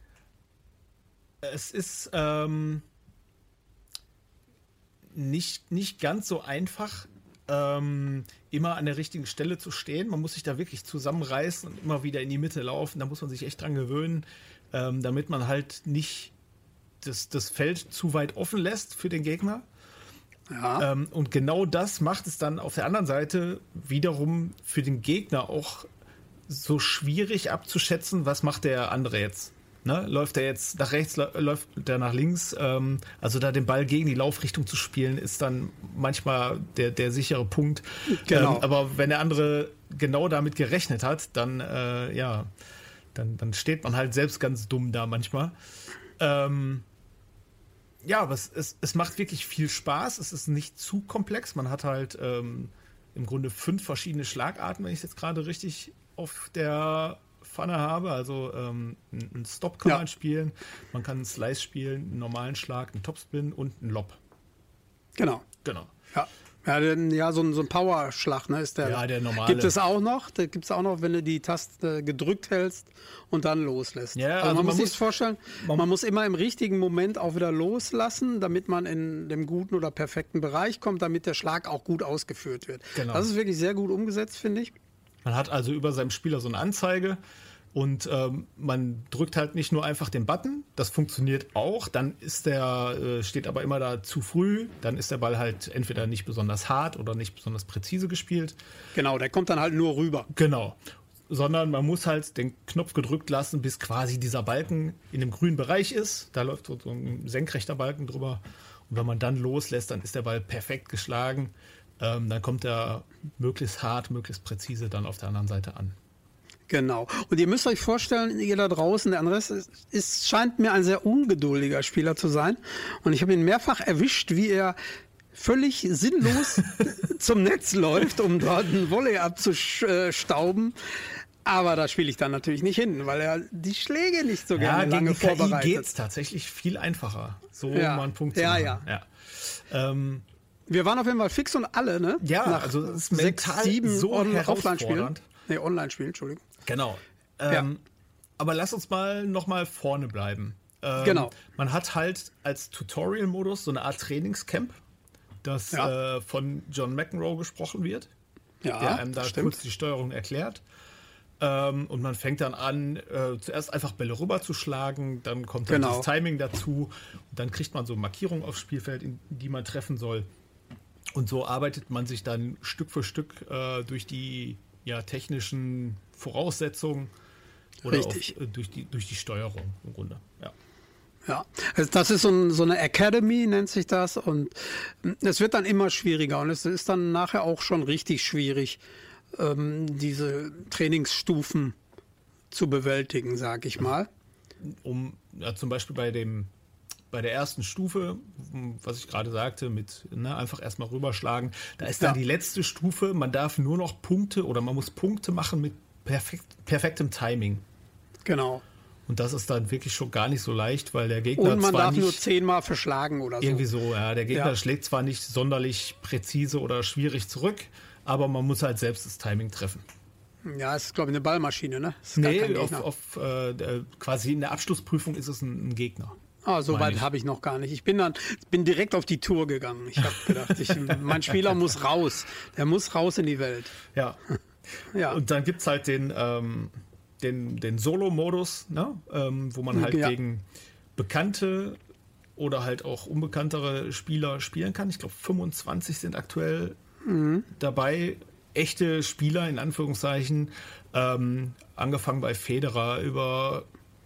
G: Es ist ähm, nicht, nicht ganz so einfach, ähm, immer an der richtigen Stelle zu stehen. Man muss sich da wirklich zusammenreißen und immer wieder in die Mitte laufen. Da muss man sich echt dran gewöhnen, ähm, damit man halt nicht das, das Feld zu weit offen lässt für den Gegner.
H: Ja.
G: Ähm, und genau das macht es dann auf der anderen Seite wiederum für den Gegner auch so schwierig abzuschätzen, was macht der andere jetzt. Ne? Läuft er jetzt nach rechts, läuft der nach links? Ähm, also da den Ball gegen die Laufrichtung zu spielen, ist dann manchmal der, der sichere Punkt.
H: Genau.
G: Ähm, aber wenn der andere genau damit gerechnet hat, dann, äh, ja, dann, dann steht man halt selbst ganz dumm da manchmal. Ähm, ja, aber es, es, es macht wirklich viel Spaß. Es ist nicht zu komplex. Man hat halt ähm, im Grunde fünf verschiedene Schlagarten, wenn ich es jetzt gerade richtig auf der Pfanne habe. Also ähm, einen Stop kann
H: Ja.
G: man spielen, man kann einen Slice spielen, einen normalen Schlag, einen Topspin und einen Lob.
H: Genau.
G: Genau.
H: Ja. Ja, denn, ja, so ein, so ein Powerschlag, ne, ist der.
G: Ja, der normale.
H: Gibt es auch noch? Da gibt es auch noch, wenn du die Taste gedrückt hältst und dann loslässt.
G: Ja,
H: also,
G: also
H: man,
G: man
H: muss sich
G: muss-
H: das vorstellen, man,
G: man-
H: muss immer im richtigen Moment auch wieder loslassen, damit man in dem guten oder perfekten Bereich kommt, damit der Schlag auch gut ausgeführt wird.
G: Genau.
H: Das ist wirklich sehr gut umgesetzt, finde ich.
G: Man hat also über seinem Spieler so eine Anzeige und ähm, man drückt halt nicht nur einfach den Button, das funktioniert auch, dann ist der, äh, steht aber immer da zu früh, dann ist der Ball halt entweder nicht besonders hart oder nicht besonders präzise gespielt.
H: Genau, der kommt dann halt nur rüber.
G: Genau. Sondern man muss halt den Knopf gedrückt lassen, bis quasi dieser Balken in dem grünen Bereich ist. Da läuft so so ein senkrechter Balken drüber. Und wenn man dann loslässt, dann ist der Ball perfekt geschlagen. Ähm, dann kommt er möglichst hart, möglichst präzise dann auf der anderen Seite an.
H: Genau. Und ihr müsst euch vorstellen, ihr da draußen, der Andres ist, ist, scheint mir ein sehr ungeduldiger Spieler zu sein. Und ich habe ihn mehrfach erwischt, wie er völlig sinnlos zum Netz läuft, um dort einen Volley abzustauben. Aber da spiele ich dann natürlich nicht hin, weil er die Schläge nicht so gerne lange
G: gegen die K I
H: vorbereitet.
G: geht es tatsächlich viel einfacher, so
H: Ja.
G: mal einen Punkt zu
H: Ja,
G: machen.
H: ja.
G: ja. Ähm,
H: Wir waren auf jeden Fall fix und alle, ne?
G: Ja,
H: Nach
G: also es ist
H: sechs,
G: mental
H: sieben
G: so
H: On- Offline-Spielen.
G: herausfordernd.
H: Nee, Online-Spielen, Entschuldigung.
G: Genau. Ähm, aber lass uns mal noch mal vorne bleiben. Ähm,
H: Genau.
G: Man hat halt als Tutorial-Modus so eine Art Trainingscamp. das
H: Ja.
G: äh, von John McEnroe gesprochen wird,
H: Ja,
G: der einem da
H: stimmt.
G: kurz die Steuerung erklärt. Ähm, und man fängt dann an, äh, zuerst einfach Bälle rüberzuschlagen, dann kommt dann
H: Genau.
G: das Timing dazu, und dann kriegt man so Markierungen aufs Spielfeld, in die man treffen soll. Und so arbeitet man sich dann Stück für Stück äh, durch die ja, technischen Voraussetzungen oder
H: Richtig.
G: Auf, äh, durch, die, durch die Steuerung im Grunde. Ja.
H: Ja, also das ist so, ein, so eine Academy, nennt sich das. Und es wird dann immer schwieriger. Und es ist dann nachher auch schon richtig schwierig, ähm, diese Trainingsstufen zu bewältigen, sag ich mal.
G: Um ja, zum Beispiel bei dem bei der ersten Stufe, was ich gerade sagte, mit ne, einfach erstmal rüberschlagen, da ist dann
H: Ja.
G: die letzte Stufe, man darf nur noch Punkte oder man muss Punkte machen mit perfekt, perfektem Timing.
H: Genau.
G: Und das ist dann wirklich schon gar nicht so leicht, weil der Gegner
H: Und man
G: zwar
H: darf
G: nicht
H: nur zehnmal verschlagen oder so.
G: irgendwie so, ja, der Gegner
H: Ja.
G: schlägt zwar nicht sonderlich präzise oder schwierig zurück, aber man muss halt selbst das Timing treffen.
H: Ja, es ist, glaube ich, eine Ballmaschine, ne? Das ist gar kein
G: Nee, auf,
H: Gegner.
G: auf äh, äh, quasi in der Abschlussprüfung ist es ein, ein Gegner.
H: Ah, so
G: meine
H: weit
G: ich.
H: habe ich noch gar nicht. Ich bin dann bin direkt auf die Tour gegangen. Ich habe gedacht, ich, mein Spieler muss raus. Der muss raus in die Welt.
G: Ja.
H: Ja.
G: Und dann gibt es halt den, ähm, den, den Solo-Modus, ne? ähm, wo man halt
H: Ja.
G: gegen bekannte oder halt auch unbekanntere Spieler spielen kann. Ich glaube, fünfundzwanzig sind aktuell
H: Mhm.
G: dabei. Echte Spieler, in Anführungszeichen. Ähm, angefangen bei Federer über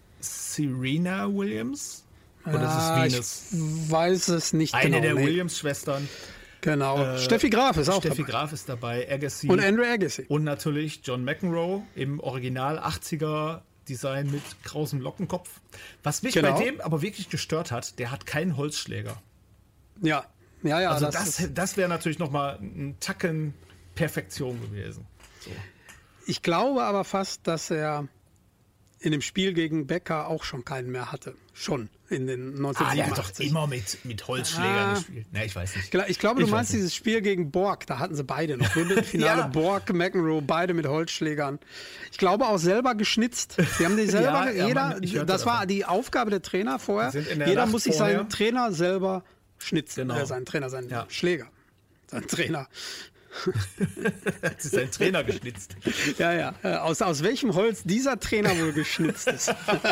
G: Serena Williams. Oder
H: Ah,
G: ist
H: ich
G: es Venus?
H: weiß es nicht
G: Eine
H: genau.
G: der
H: nee.
G: Williams-Schwestern.
H: Genau.
G: Äh,
H: Steffi Graf ist auch
G: Steffi
H: dabei.
G: Graf ist dabei, Agassi.
H: Und Andrew Agassi.
G: Und natürlich John McEnroe im Original achtziger Design mit krausem Lockenkopf. Was mich
H: Genau.
G: bei dem aber wirklich gestört hat, der hat keinen Holzschläger.
H: Ja, ja, ja.
G: Also
H: das
G: das,
H: ist,
G: das wäre natürlich nochmal ein Tacken Perfektion gewesen. So.
H: ich glaube aber fast, dass er in dem Spiel gegen Becker auch schon keinen mehr hatte. Schon in den
G: Ah, der hat doch
H: neunzehnhundertsiebenundachtzig.
G: immer mit, mit Holzschlägern
H: Ah.
G: gespielt. Ne, ich weiß nicht.
H: Gla- Ich glaube, du
G: Ich weiß
H: meinst
G: nicht.
H: dieses Spiel gegen Borg, da hatten sie beide noch. Finale
G: Ja.
H: Borg, McEnroe, beide mit Holzschlägern. Ich glaube auch selber geschnitzt. Sie haben die selber,
G: Ja, ja,
H: jeder,
G: man, ich hörte
H: das war
G: davon.
H: die Aufgabe der Trainer vorher.
G: Die sind in der
H: Jeder
G: Nacht
H: muss sich
G: vorher.
H: seinen Trainer selber schnitzen.
G: Genau.
H: Äh, seinen Trainer, seinen
G: Ja.
H: Schläger. Sein Trainer.
G: Das ist ein Trainer geschnitzt.
H: Ja, ja. Äh, Aus, aus welchem Holz dieser Trainer wohl geschnitzt ist.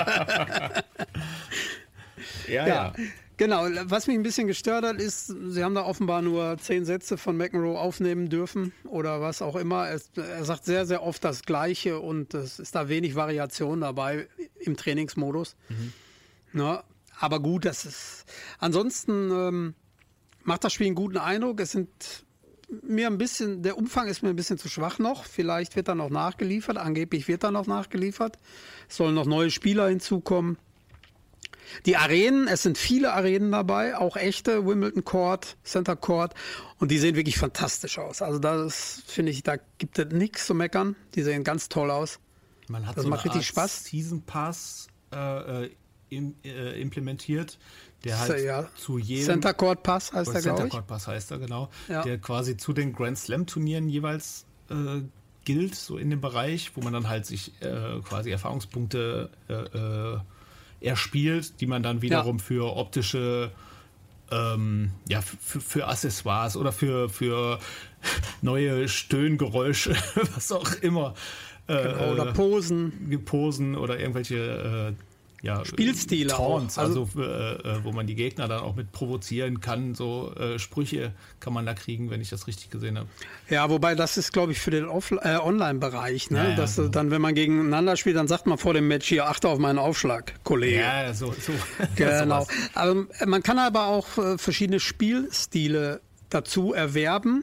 G: Ja,
H: Ja, genau. Was mich ein bisschen gestört hat, ist, sie haben da offenbar nur zehn Sätze von McEnroe aufnehmen dürfen oder was auch immer. Es, er sagt sehr, sehr oft das Gleiche und es ist da wenig Variation dabei im Trainingsmodus. Na, aber gut, das ist. Ansonsten ähm, macht das Spiel einen guten Eindruck. Es sind mir ein bisschen, der Umfang ist mir ein bisschen zu schwach noch. Vielleicht wird da noch nachgeliefert. Angeblich wird da noch nachgeliefert. Es sollen noch neue Spieler hinzukommen. Die Arenen, es sind viele Arenen dabei, auch echte Wimbledon Court, Center Court, und die sehen wirklich fantastisch aus. Also das finde ich, da gibt es nichts zu meckern. Die sehen ganz toll aus.
G: Man hat
H: Das
G: so
H: macht
G: eine
H: richtig
G: Art
H: Spaß.
G: Season Pass äh, äh, im, äh, implementiert, der halt
H: Ja.
G: zu jedem
H: Center Court Pass heißt
G: Oder
H: der, glaube
G: Center
H: ich.
G: Court Pass heißt er, genau.
H: Ja.
G: Der quasi zu den Grand Slam Turnieren jeweils äh, gilt, so in dem Bereich, wo man dann halt sich äh, quasi Erfahrungspunkte äh, äh, erspielt, die man dann wiederum
H: Ja.
G: für optische ähm, ja, für, für Accessoires oder für, für neue Stöhngeräusche, was auch immer. Äh,
H: Genau, oder Posen.
G: Posen oder irgendwelche äh, ja,
H: Spielstile
G: Taunts,
H: auch.
G: also,
H: Also-
G: äh, äh, wo man die Gegner dann auch mit provozieren kann. So äh, Sprüche kann man da kriegen, wenn ich das richtig gesehen habe.
H: Ja, wobei das ist, glaube ich, für den Off- äh, Online-Bereich. Ne?
G: Ja, ja,
H: Dass äh,
G: genau.
H: dann, wenn man gegeneinander spielt, dann sagt man vor dem Match hier, achte auf meinen Aufschlag, Kollege.
G: Ja, so. so
H: Genau.
G: sowas.
H: Aber äh, man kann aber auch äh, verschiedene Spielstile dazu erwerben.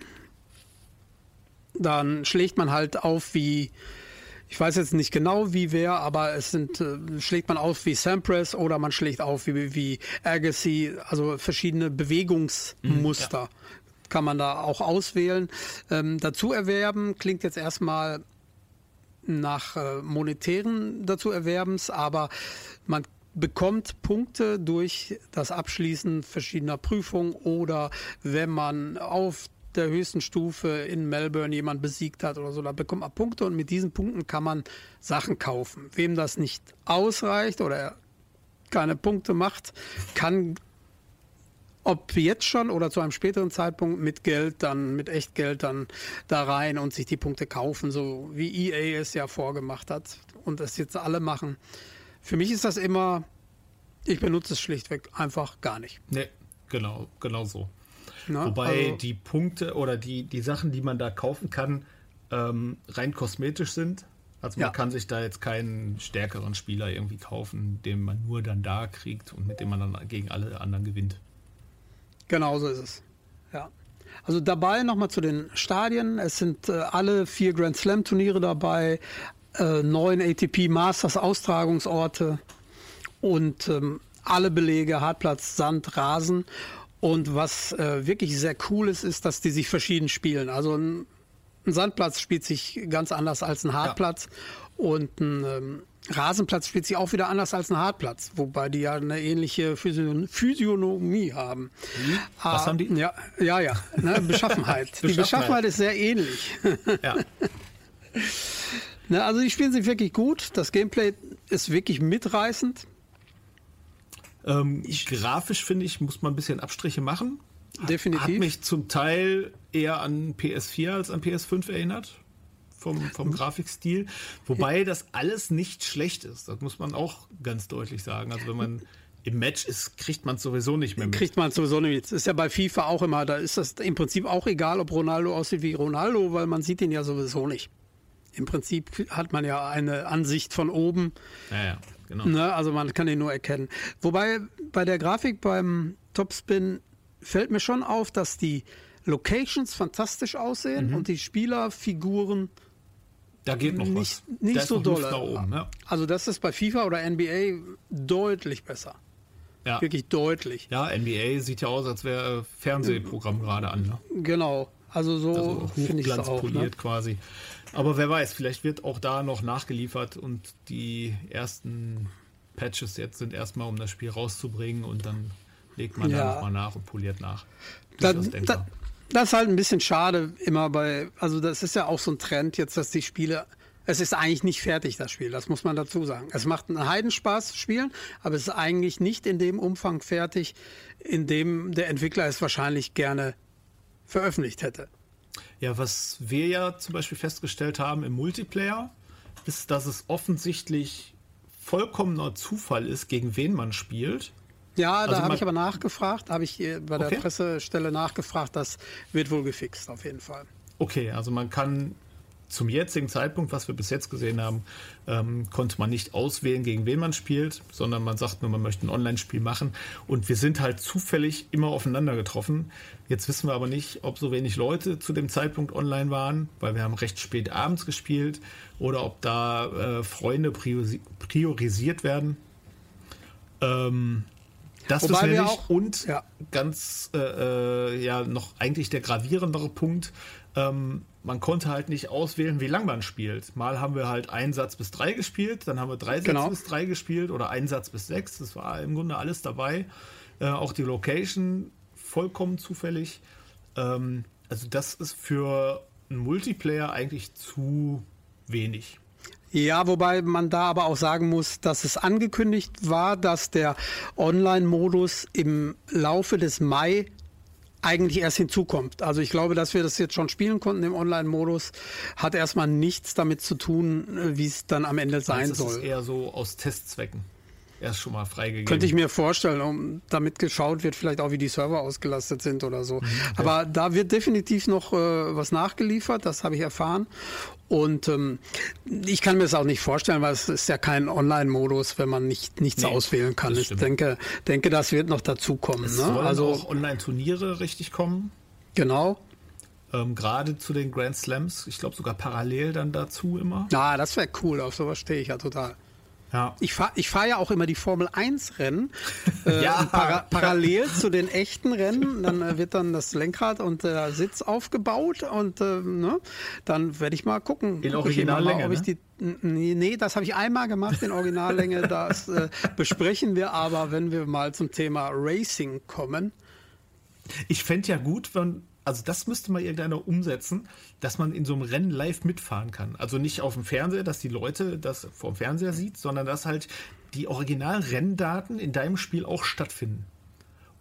H: Dann schlägt man halt auf wie, ich weiß jetzt nicht genau wie wer, aber es sind, äh, schlägt man auf wie Sampras oder man schlägt auf wie, wie Agassi, also verschiedene Bewegungsmuster. Kann man da auch auswählen. Ähm, dazu erwerben klingt jetzt erstmal nach äh, monetären dazu erwerbens, aber man bekommt Punkte durch das Abschließen verschiedener Prüfungen oder wenn man auf der höchsten Stufe in Melbourne jemand besiegt hat oder so, da bekommt man Punkte und mit diesen Punkten kann man Sachen kaufen. Wem das nicht ausreicht oder er keine Punkte macht, kann ob jetzt schon oder zu einem späteren Zeitpunkt mit Geld dann, mit Echtgeld dann da rein und sich die Punkte kaufen, so wie E A es ja vorgemacht hat und das jetzt alle machen. Für mich ist das immer, ich benutze es schlichtweg einfach gar nicht.
G: Nee, genau, genau so.
H: Na,
G: Wobei
H: also,
G: die Punkte oder die, die Sachen, die man da kaufen kann, ähm, rein kosmetisch sind. Also man
H: Ja.
G: kann sich da jetzt keinen stärkeren Spieler irgendwie kaufen, den man nur dann da kriegt und mit dem man dann gegen alle anderen gewinnt.
H: Genau so ist es. Ja. Also dabei nochmal zu den Stadien. Es sind äh, alle vier Grand Slam Turniere dabei, äh, neun A T P Masters Austragungsorte und ähm, alle Belege, Hartplatz, Sand, Rasen. Und was äh, wirklich sehr cool ist, ist, dass die sich verschieden spielen. Also ein, ein Sandplatz spielt sich ganz anders als ein Hartplatz ja. und ein ähm, Rasenplatz spielt sich auch wieder anders als ein Hartplatz, wobei die ja eine ähnliche Physi- Physiognomie haben.
G: Hm? Was
H: ah,
G: haben die?
H: Ja, ja, ja ne, Beschaffenheit. Die Beschaffenheit ist sehr ähnlich.
G: Ja.
H: ne, also die spielen sich wirklich gut. Das Gameplay ist wirklich mitreißend.
G: Ähm, grafisch, finde ich, muss man ein bisschen Abstriche machen.
H: Definitiv.
G: Hat mich zum Teil eher an P S vier als an P S fünf erinnert. Vom, vom Grafikstil. Wobei das alles nicht schlecht ist. Das muss man auch ganz deutlich sagen. Also wenn man im Match ist, kriegt man es sowieso nicht mehr mit.
H: Kriegt man es sowieso nicht mit. Das ist ja bei FIFA auch immer, da ist das im Prinzip auch egal, ob Ronaldo aussieht wie Ronaldo, weil man sieht ihn ja sowieso nicht. Im Prinzip hat man ja eine Ansicht von oben.
G: Ja, ja, genau.
H: Ne, also man kann ihn nur erkennen. Wobei bei der Grafik beim Topspin fällt mir schon auf, dass die Locations fantastisch aussehen mhm. und die Spielerfiguren
G: da geht noch
H: nicht,
G: was.
H: nicht
G: da
H: so dolle.
G: Oben, ja.
H: Also das ist bei FIFA oder N B A deutlich besser.
G: Ja.
H: Wirklich deutlich.
G: Ja, N B A sieht ja aus, als wäre Fernsehprogramm gerade an. Ne?
H: Genau. Also so
G: also
H: finde ich es auch.
G: Hochglanzpoliert
H: Ne?
G: quasi. Aber wer weiß, vielleicht wird auch da noch nachgeliefert und die ersten Patches jetzt sind erstmal, um das Spiel rauszubringen und dann legt man
H: ja.
G: da nochmal nach und poliert nach.
H: Da, da, das ist halt ein bisschen schade immer bei, also das ist ja auch so ein Trend jetzt, dass die Spiele, es ist eigentlich nicht fertig, das Spiel, das muss man dazu sagen. Es macht einen Heidenspaß zu spielen, aber es ist eigentlich nicht in dem Umfang fertig, in dem der Entwickler es wahrscheinlich gerne veröffentlicht hätte.
G: Ja, was wir ja zum Beispiel festgestellt haben im Multiplayer, ist, dass es offensichtlich vollkommener Zufall ist, gegen wen man spielt.
H: Ja, da
G: also
H: habe ich aber nachgefragt, habe ich bei der
G: okay.
H: Pressestelle nachgefragt, das wird wohl gefixt auf jeden Fall.
G: Okay, also man kann zum jetzigen Zeitpunkt, was wir bis jetzt gesehen haben, ähm, konnte man nicht auswählen, gegen wen man spielt, sondern man sagt nur, man möchte ein Online-Spiel machen und wir sind halt zufällig immer aufeinander getroffen. Jetzt wissen wir aber nicht, ob so wenig Leute zu dem Zeitpunkt online waren, weil wir haben recht spät abends gespielt oder ob da äh, Freunde priorisi- priorisiert werden. Ähm, Das
H: Wobei
G: wissen wir
H: wir
G: nicht.
H: auch,
G: Und
H: ja.
G: ganz, äh, äh, ja, noch eigentlich der gravierendere Punkt, ähm, man konnte halt nicht auswählen, wie lang man spielt. Mal haben wir halt einen Satz bis drei gespielt, dann haben wir drei Sätze
H: Genau.
G: bis drei gespielt oder einen Satz bis sechs. Das war im Grunde alles dabei. Äh, auch die Location vollkommen zufällig. Ähm, also das ist für einen Multiplayer eigentlich zu wenig.
H: Ja, wobei man da aber auch sagen muss, dass es angekündigt war, dass der Online-Modus im Laufe des Mai eigentlich erst hinzukommt. Also ich glaube, dass wir das jetzt schon spielen konnten im Online-Modus, hat erstmal nichts damit zu tun, wie es dann am Ende sein
G: das
H: soll.
G: ist eher so aus Testzwecken. Erst schon mal freigegeben.
H: Könnte ich mir vorstellen, um, damit geschaut wird, vielleicht auch, wie die Server ausgelastet sind oder so.
G: Okay.
H: Aber da wird definitiv noch äh, was nachgeliefert, das habe ich erfahren. Und ähm, ich kann mir das auch nicht vorstellen, weil es ist ja kein Online-Modus, wenn man nicht nichts
G: Nee,
H: auswählen kann.
G: das
H: Ich
G: stimmt.
H: denke, denke, das wird noch dazu kommen.
G: Es
H: Ne?
G: sollen
H: Also
G: auch Online-Turniere richtig kommen.
H: genau.
G: Ähm, gerade zu den Grand Slams. Ich glaube sogar parallel dann dazu immer.
H: Ja, das wäre cool. Auf sowas stehe ich ja total.
G: Ja.
H: Ich fahre ich fahr ja auch immer die Formel eins Rennen, äh,
G: Ja.
H: para parallel zu den echten Rennen. Dann äh, wird dann das Lenkrad und der Sitz aufgebaut und äh, ne? dann werde ich mal gucken.
G: In
H: Guck ich immer mal,
G: Originallänge,
H: ob ich die, nee, nee, das habe ich einmal gemacht in Originallänge. Das äh, besprechen wir aber, wenn wir mal zum Thema Racing kommen.
G: Ich fände ja gut, wenn, also das müsste mal irgendeiner umsetzen, dass man in so einem Rennen live mitfahren kann. Also nicht auf dem Fernseher, dass die Leute das vom Fernseher sieht, sondern dass halt die originalen Renndaten in deinem Spiel auch stattfinden.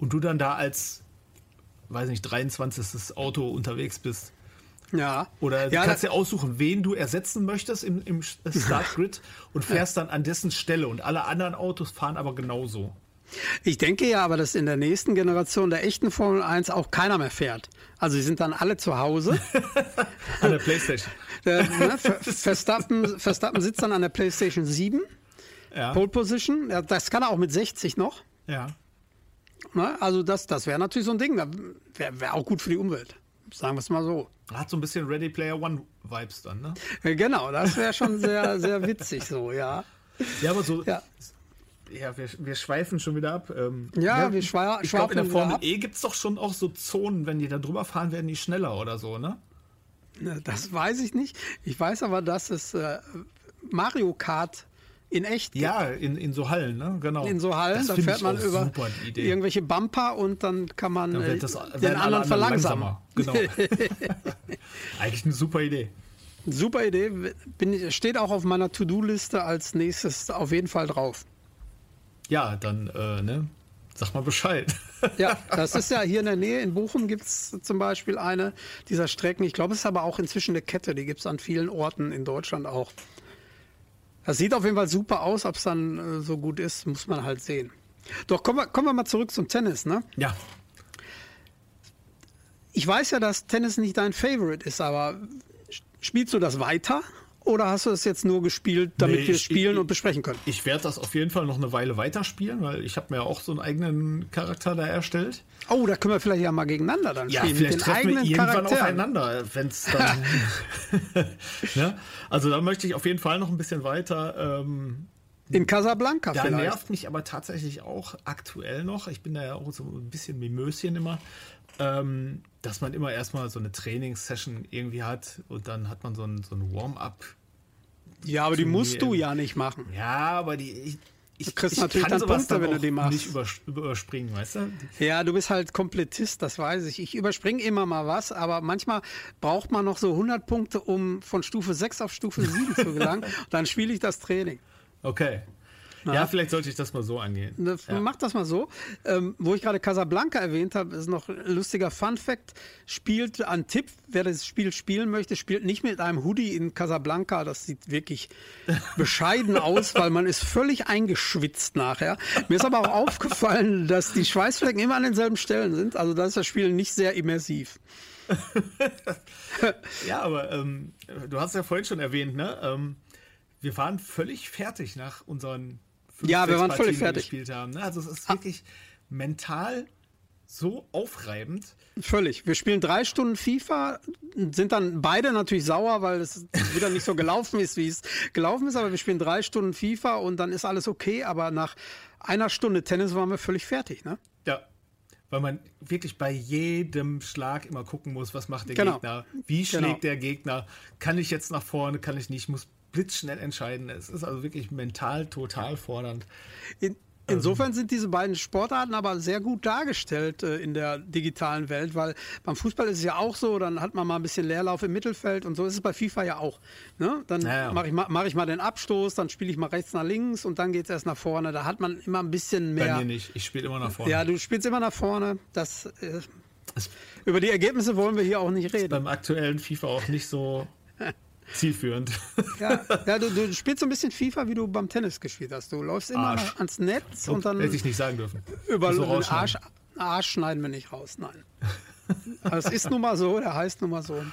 G: und du dann da als, weiß nicht, dreiundzwanzigstes Auto unterwegs bist.
H: Ja.
G: Oder du
H: ja,
G: kannst dir aussuchen, wen du ersetzen möchtest im, im Startgrid und fährst dann an dessen Stelle und alle anderen Autos fahren aber genauso.
H: Ich denke ja aber, dass in der nächsten Generation der echten Formel eins auch keiner mehr fährt. Also sie sind dann alle zu Hause.
G: An der Playstation.
H: Der, ne, Verstappen, Verstappen sitzt dann an der Playstation sieben.
G: Ja.
H: Pole Position. Ja, das kann er auch mit sechzig noch.
G: Ja.
H: Ne, also das, das wäre natürlich so ein Ding. Wäre wär auch gut für die Umwelt. Sagen wir es mal so.
G: Hat so ein bisschen Ready Player One Vibes dann, ne?
H: Ja, genau, das wäre schon sehr, sehr witzig so, ja.
G: Ja, aber so...
H: Ja.
G: Ja, wir, wir schweifen schon wieder ab. Ähm,
H: ja,
G: ne?
H: wir schwa-
G: Ich glaube, in der
H: schwafeln wieder
G: Formel
H: ab.
G: E gibt es doch schon auch so Zonen, wenn die da drüber fahren, werden die schneller oder so, ne?
H: Na, Das weiß ich nicht. Ich weiß aber, dass es äh, Mario Kart in echt gibt.
G: Ja, in, in so Hallen, ne? Genau.
H: In so Hallen,
G: Das
H: da
G: find
H: fährt
G: ich
H: man
G: auch
H: über
G: super, die Idee.
H: irgendwelche Bumper und dann kann man
G: Dann
H: äh,
G: wird das,
H: den
G: werden alle
H: anderen verlangsamen.
G: Genau. Eigentlich eine super Idee.
H: Super Idee. Bin, steht auch auf meiner To-Do-Liste als nächstes auf jeden Fall drauf.
G: Ja, dann, äh, ne? Sag mal Bescheid.
H: Ja, das ist ja hier in der Nähe. In Bochum gibt es zum Beispiel eine dieser Strecken. Ich glaube, es ist aber auch inzwischen eine Kette. Die gibt es an vielen Orten in Deutschland auch. Das sieht auf jeden Fall super aus. Ob es dann äh, so gut ist, muss man halt sehen. Doch, kommen wir, kommen wir mal zurück zum Tennis, ne?
G: Ja.
H: Ich weiß ja, dass Tennis nicht dein Favorite ist, aber spielst du das weiter? Oder hast du es jetzt nur gespielt, damit
G: Nee,
H: wir
G: ich-
H: spielen
G: ich-
H: und besprechen können?
G: Ich werde das auf jeden Fall noch eine Weile weiterspielen, weil ich habe mir auch so einen eigenen Charakter da erstellt.
H: Oh, da können wir vielleicht ja mal gegeneinander dann
G: Ja,
H: spielen.
G: vielleicht
H: mit den
G: treffen wir
H: eigenen
G: irgendwann
H: Charakteren.
G: aufeinander, wenn es dann... ne? Also da möchte ich auf jeden Fall noch ein bisschen weiter... Ähm,
H: In Casablanca
G: da
H: vielleicht.
G: nervt mich aber tatsächlich auch aktuell noch, ich bin da ja auch so ein bisschen Mimöschen immer, ähm, dass man immer erstmal so eine Trainingssession irgendwie hat und dann hat man so ein, so ein Warm-up.
H: Ja, aber die
G: Turnier
H: musst du
G: im-
H: ja nicht machen.
G: Ja, aber die... Ich, ich,
H: Du kriegst
G: ich
H: natürlich
G: kann
H: dann
G: sowas
H: Punkte,
G: dann
H: wenn du
G: auch
H: die machst.
G: nicht übers- überspringen, weißt du?
H: Ja, du bist halt Komplettist, das weiß ich. Ich überspringe immer mal was, aber manchmal braucht man noch so hundert Punkte, um von Stufe sechs auf Stufe sieben zu gelangen. Dann spiele ich das Training.
G: Okay. Ja, vielleicht sollte ich das mal so angehen.
H: Ne,
G: Ja.
H: Mach das mal so. Ähm, wo ich gerade Casablanca erwähnt habe, ist noch ein lustiger Fun-Fact. Spielt ein Tipp, wer das Spiel spielen möchte, spielt nicht mit einem Hoodie in Casablanca. Das sieht wirklich bescheiden aus, weil man ist völlig eingeschwitzt nachher. Mir ist aber auch aufgefallen, dass die Schweißflecken immer an denselben Stellen sind. Also da ist das Spiel nicht sehr immersiv.
G: Ja, aber ähm, du hast ja vorhin schon erwähnt, ne? Ähm, wir waren völlig fertig nach unseren fünf,
H: Ja, wir
G: sechs
H: waren
G: Partien,
H: völlig
G: die wir
H: fertig.
G: gespielt haben. Ne? Also es ist wirklich mental so aufreibend.
H: Völlig. Wir spielen drei Stunden FIFA, sind dann beide natürlich sauer, weil es wieder nicht so gelaufen ist, wie es gelaufen ist. Aber wir spielen drei Stunden FIFA und dann ist alles okay. Aber nach einer Stunde Tennis waren wir völlig fertig, ne?
G: Ja. Weil man wirklich bei jedem Schlag immer gucken muss, was macht der
H: Genau.
G: Gegner, wie schlägt
H: Genau.
G: der Gegner, kann ich jetzt nach vorne, kann ich nicht, ich muss blitzschnell entscheiden. Es ist also wirklich mental total fordernd.
H: In, insofern sind diese beiden Sportarten aber sehr gut dargestellt äh, in der digitalen Welt, weil beim Fußball ist es ja auch so, dann hat man mal ein bisschen Leerlauf im Mittelfeld und so ist es bei FIFA ja auch. Ne? Dann
G: Ja, ja.
H: mache ich, mal- mach ich mal den Abstoß, dann spiele ich mal rechts nach links und dann geht es erst nach vorne. Da hat man immer ein bisschen
G: Bei
H: mehr.
G: mir nicht, ich spiele immer nach vorne.
H: Ja, du spielst immer nach vorne. Das, äh,
G: Es-
H: über die Ergebnisse wollen wir hier auch nicht reden.
G: Beim aktuellen FIFA auch nicht so zielführend.
H: Ja, ja du, du spielst so ein bisschen FIFA, wie du beim Tennis gespielt hast. Du läufst immer
G: Arsch.
H: ans Netz und dann
G: Hätte ich nicht sagen dürfen.
H: über
G: So
H: den
G: rausschneiden.
H: Arsch, Arsch schneiden wir nicht raus. Nein. Aber es ist nun mal so, der heißt nun mal so.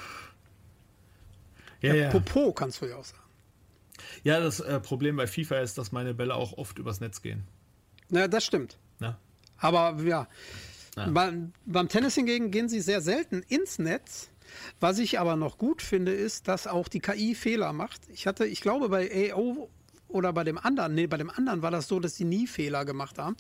G: Ja, ja.
H: Popo kannst du ja auch sagen.
G: Ja, das äh, Problem bei FIFA ist, dass meine Bälle auch oft übers Netz gehen.
H: Ja, das stimmt.
G: Ne?
H: Aber ja,
G: Ja.
H: Beim, beim Tennis hingegen gehen sie sehr selten ins Netz. Was ich aber noch gut finde, ist, dass auch die K I Fehler macht. Ich hatte, ich glaube, bei A O oder bei dem anderen, nee, bei dem anderen war das so, dass sie nie Fehler gemacht haben.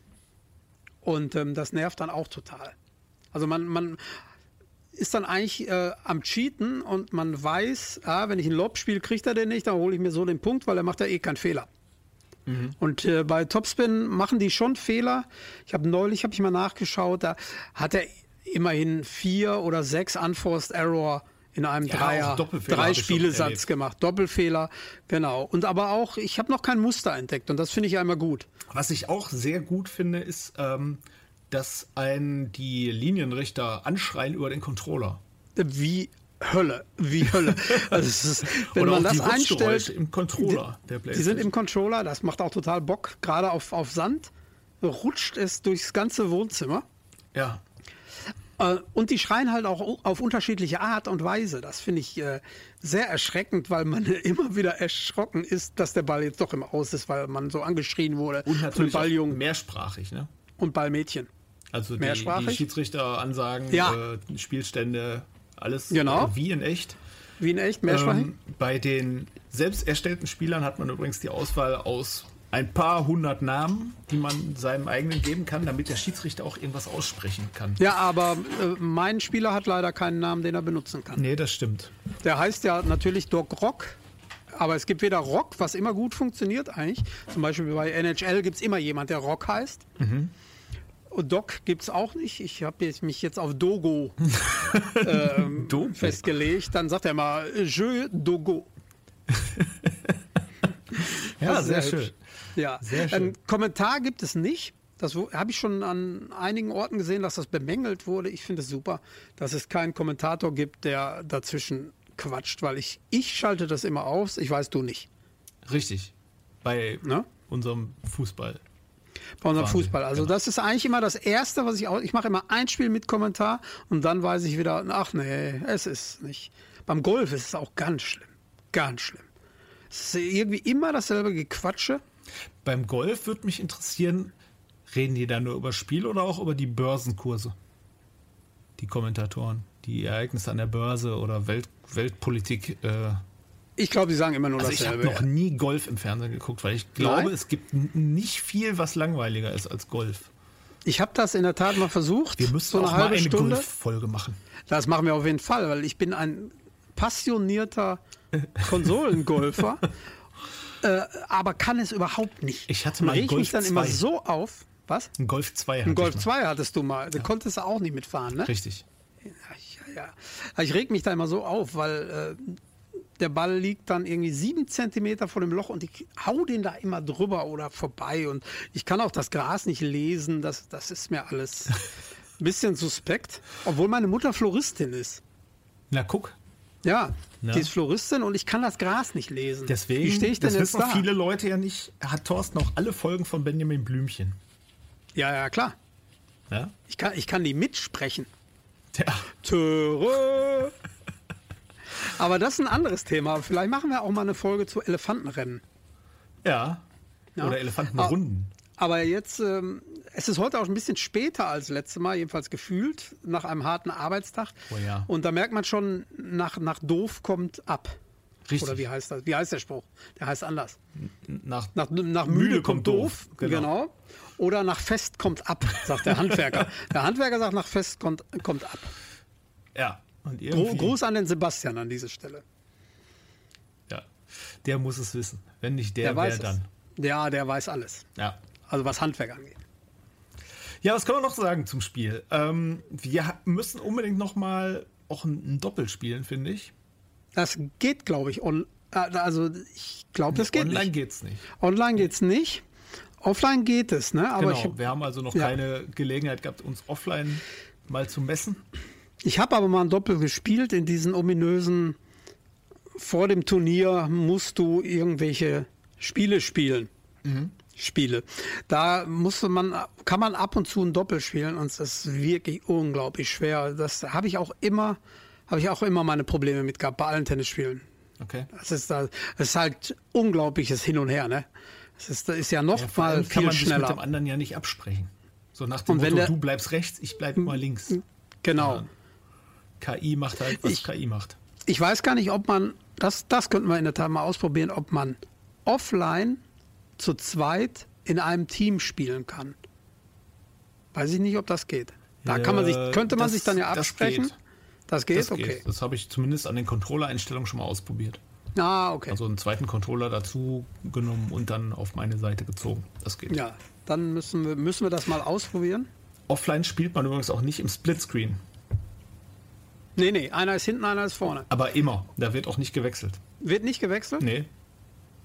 H: Und ähm, das nervt dann auch total. Also man, man ist dann eigentlich äh, am Cheaten und man weiß, ah, wenn ich einen Lob spiele, kriegt er den nicht, dann hole ich mir so den Punkt, weil er macht ja eh keinen Fehler. Und äh, bei Topspin machen die schon Fehler. Ich habe neulich, habe ich mal nachgeschaut, da hat er immerhin vier oder sechs Unforced Error in einem
G: Ja, auch
H: Dreier,
G: Doppelfehler
H: drei
G: habe ich schon
H: Spielesatz
G: erlebt.
H: gemacht. Doppelfehler, genau. Und aber auch, ich habe noch kein Muster entdeckt und das finde ich ja immer gut.
G: Was ich auch sehr gut finde, ist, ähm, dass einen die Linienrichter anschreien über den Controller.
H: Wie Hölle, wie Hölle. Also es ist, wenn
G: Oder
H: man
G: auch
H: das
G: die
H: einstellt,
G: Rutschgeräusche im Controller
H: die,
G: der
H: die
G: PlayStation.
H: sind im Controller, das macht auch total Bock. Gerade auf, auf Sand rutscht es durchs ganze Wohnzimmer.
G: Ja.
H: Äh, Und die schreien halt auch auf unterschiedliche Art und Weise. Das finde ich äh, sehr erschreckend, weil man immer wieder erschrocken ist, dass der Ball jetzt doch immer aus ist, weil man so angeschrien wurde.
G: Und natürlich auch
H: Balljungen
G: mehrsprachig, ne?
H: und Ballmädchen.
G: Also die,
H: Mehrsprachig?
G: die Schiedsrichter ansagen,
H: Ja.
G: äh, Spielstände, alles
H: Genau.
G: äh, wie in echt.
H: Wie in echt, mehrsprachig?
G: Ähm, bei den selbst erstellten Spielern hat man übrigens die Auswahl aus ein paar hundert Namen, die man seinem eigenen geben kann, damit der Schiedsrichter auch irgendwas aussprechen kann.
H: Ja, aber äh, mein Spieler hat leider keinen Namen, den er benutzen kann.
G: Nee, das stimmt.
H: Der heißt ja natürlich Doc Rock, aber es gibt weder Rock, was immer gut funktioniert eigentlich. Zum Beispiel bei N H L gibt es immer jemand, der Rock heißt.
G: Mhm.
H: Und Doc gibt es auch nicht. Ich habe mich jetzt auf Dogo, ähm,
G: Dogo.
H: festgelegt. Dann sagt er mal Jeu Dogo.
G: Ja,
H: Das ist
G: sehr
H: hübsch.
G: schön.
H: Ja,
G: Sehr schön.
H: einen Kommentar gibt es nicht. Das habe ich schon an einigen Orten gesehen, dass das bemängelt wurde. Ich finde es super, dass es keinen Kommentator gibt, der dazwischen quatscht, weil ich, ich schalte das immer aus. Ich weiß, du nicht.
G: Richtig. Bei
H: Ne?
G: unserem Fußball.
H: Bei unserem
G: Wahnsinn,
H: Fußball. Also
G: genau.
H: das ist eigentlich immer das Erste, was ich aus... Ich mache immer ein Spiel mit Kommentar und dann weiß ich wieder, ach nee, es ist nicht. Beim Golf ist es auch ganz schlimm. Ganz schlimm. Es ist irgendwie immer dasselbe Gequatsche.
G: Beim Golf würde mich interessieren, reden die da nur über Spiel oder auch über die Börsenkurse? Die Kommentatoren, die Ereignisse an der Börse oder Welt, Weltpolitik. Äh,
H: Ich glaube, die sagen immer nur
G: also ich habe
H: dasselbe.
G: noch nie Golf im Fernsehen geguckt, weil ich glaube,
H: Nein?
G: es gibt n- nicht viel, was langweiliger ist als Golf.
H: Ich habe das in der Tat mal versucht.
G: Wir müssen
H: so eine
G: auch mal
H: halbe
G: eine
H: Stunde.
G: Golf-Folge machen.
H: Das machen wir auf jeden Fall, weil ich bin ein passionierter Konsolengolfer, äh, aber kann es überhaupt nicht.
G: Ich hatte
H: Und
G: mal
H: reg
G: Golf
H: mich dann immer
G: zwei.
H: so auf. Was?
G: Ein Golf zwei hatte
H: Ein Golf
G: ich mal.
H: zwei hattest du mal. Da konntest du auch nicht mitfahren, ne?
G: Richtig.
H: Ja, ja. Ich reg mich da immer so auf, weil äh, der Ball liegt dann irgendwie sieben Zentimeter vor dem Loch und ich hau den da immer drüber oder vorbei. Und ich kann auch das Gras nicht lesen. Das, das ist mir alles ein bisschen suspekt. Obwohl meine Mutter Floristin ist.
G: Na, guck.
H: Ja,
G: Ja.
H: die ist Floristin und ich kann das Gras nicht lesen.
G: Deswegen,
H: Wie stehe ich denn
G: das
H: jetzt
G: wissen
H: da?
G: viele Leute ja nicht, hat Thorsten auch alle Folgen von Benjamin Blümchen.
H: Ja, ja, klar.
G: Ja?
H: Ich kann, ich kann die mitsprechen.
G: Ja.
H: Töre. Aber das ist ein anderes Thema. Vielleicht machen wir auch mal eine Folge zu Elefantenrennen.
G: Ja.
H: Ja.
G: Oder Elefantenrunden.
H: Aber jetzt, ähm, es ist heute auch ein bisschen später als letztes Mal, jedenfalls gefühlt, nach einem harten Arbeitstag.
G: Oh ja.
H: Und da merkt man schon, nach, nach doof kommt ab.
G: Richtig.
H: Oder wie heißt das? Wie heißt der Spruch? Der heißt anders.
G: Nach,
H: Nach, nach müde, kommt doof.
G: Genau.
H: Genau. Oder nach fest kommt ab, sagt der Handwerker. Der Handwerker sagt, nach fest kommt, kommt ab.
G: Ja. Und
H: Gro
G: irgendwie,
H: Gruß an den Sebastian an dieser Stelle.
G: ja. Der muss es wissen. Wenn nicht der,
H: Der
G: wer
H: weiß
G: dann.
H: es. Ja, der weiß alles.
G: Ja.
H: Also was Handwerk angeht.
G: Ja, was können wir noch sagen zum Spiel? Ähm, wir ha- müssen unbedingt noch mal auch ein, ein Doppel spielen, finde ich.
H: Das geht, glaube ich. On also ich glaube, das geht
G: Online
H: nicht.
G: geht's nicht.
H: Online geht's nicht. Offline geht es, ne? Aber
G: Genau.
H: ich,
G: wir haben also noch
H: ja.
G: keine Gelegenheit gehabt, uns offline mal zu messen.
H: ich habe aber mal ein Doppel gespielt in diesen ominösen, vor dem Turnier musst du irgendwelche Spiele spielen.
G: Mhm.
H: Spiele. Da musste man, kann man ab und zu ein Doppel spielen und es ist wirklich unglaublich schwer. Das habe ich auch immer, habe ich auch immer meine Probleme mit gehabt bei allen Tennisspielen.
G: Okay.
H: Das ist, da, das ist halt unglaubliches Hin und Her, ne? Das ist, das ist ja noch
G: Ja, vor
H: mal
G: allem kann
H: viel
G: man sich mit dem
H: schneller.
G: anderen ja nicht absprechen. So nach dem
H: Und wenn
G: Motto,
H: der-
G: du bleibst rechts, ich bleib mal links.
H: Genau.
G: Ja. K I macht halt, was
H: Ich-
G: K I macht.
H: Ich weiß gar nicht, ob man, das, das könnten wir in der Tat mal ausprobieren, ob man offline zu zweit in einem Team spielen kann. Weiß ich nicht, ob das geht. Da kann man sich,
G: Ja,
H: könnte man
G: das-
H: sich dann ja
G: das
H: absprechen.
G: geht.
H: Das geht,
G: Das
H: okay.
G: geht. Das habe ich zumindest an den Controller-Einstellungen schon mal ausprobiert.
H: Ah, okay.
G: Also einen zweiten Controller dazu genommen und dann auf meine Seite gezogen. Das geht.
H: Ja, dann müssen wir, müssen wir das mal ausprobieren.
G: Offline spielt man übrigens auch nicht im Splitscreen.
H: Nee, nee, einer ist hinten, einer ist vorne.
G: Aber immer. Da wird auch nicht gewechselt.
H: Wird nicht gewechselt?
G: Nee,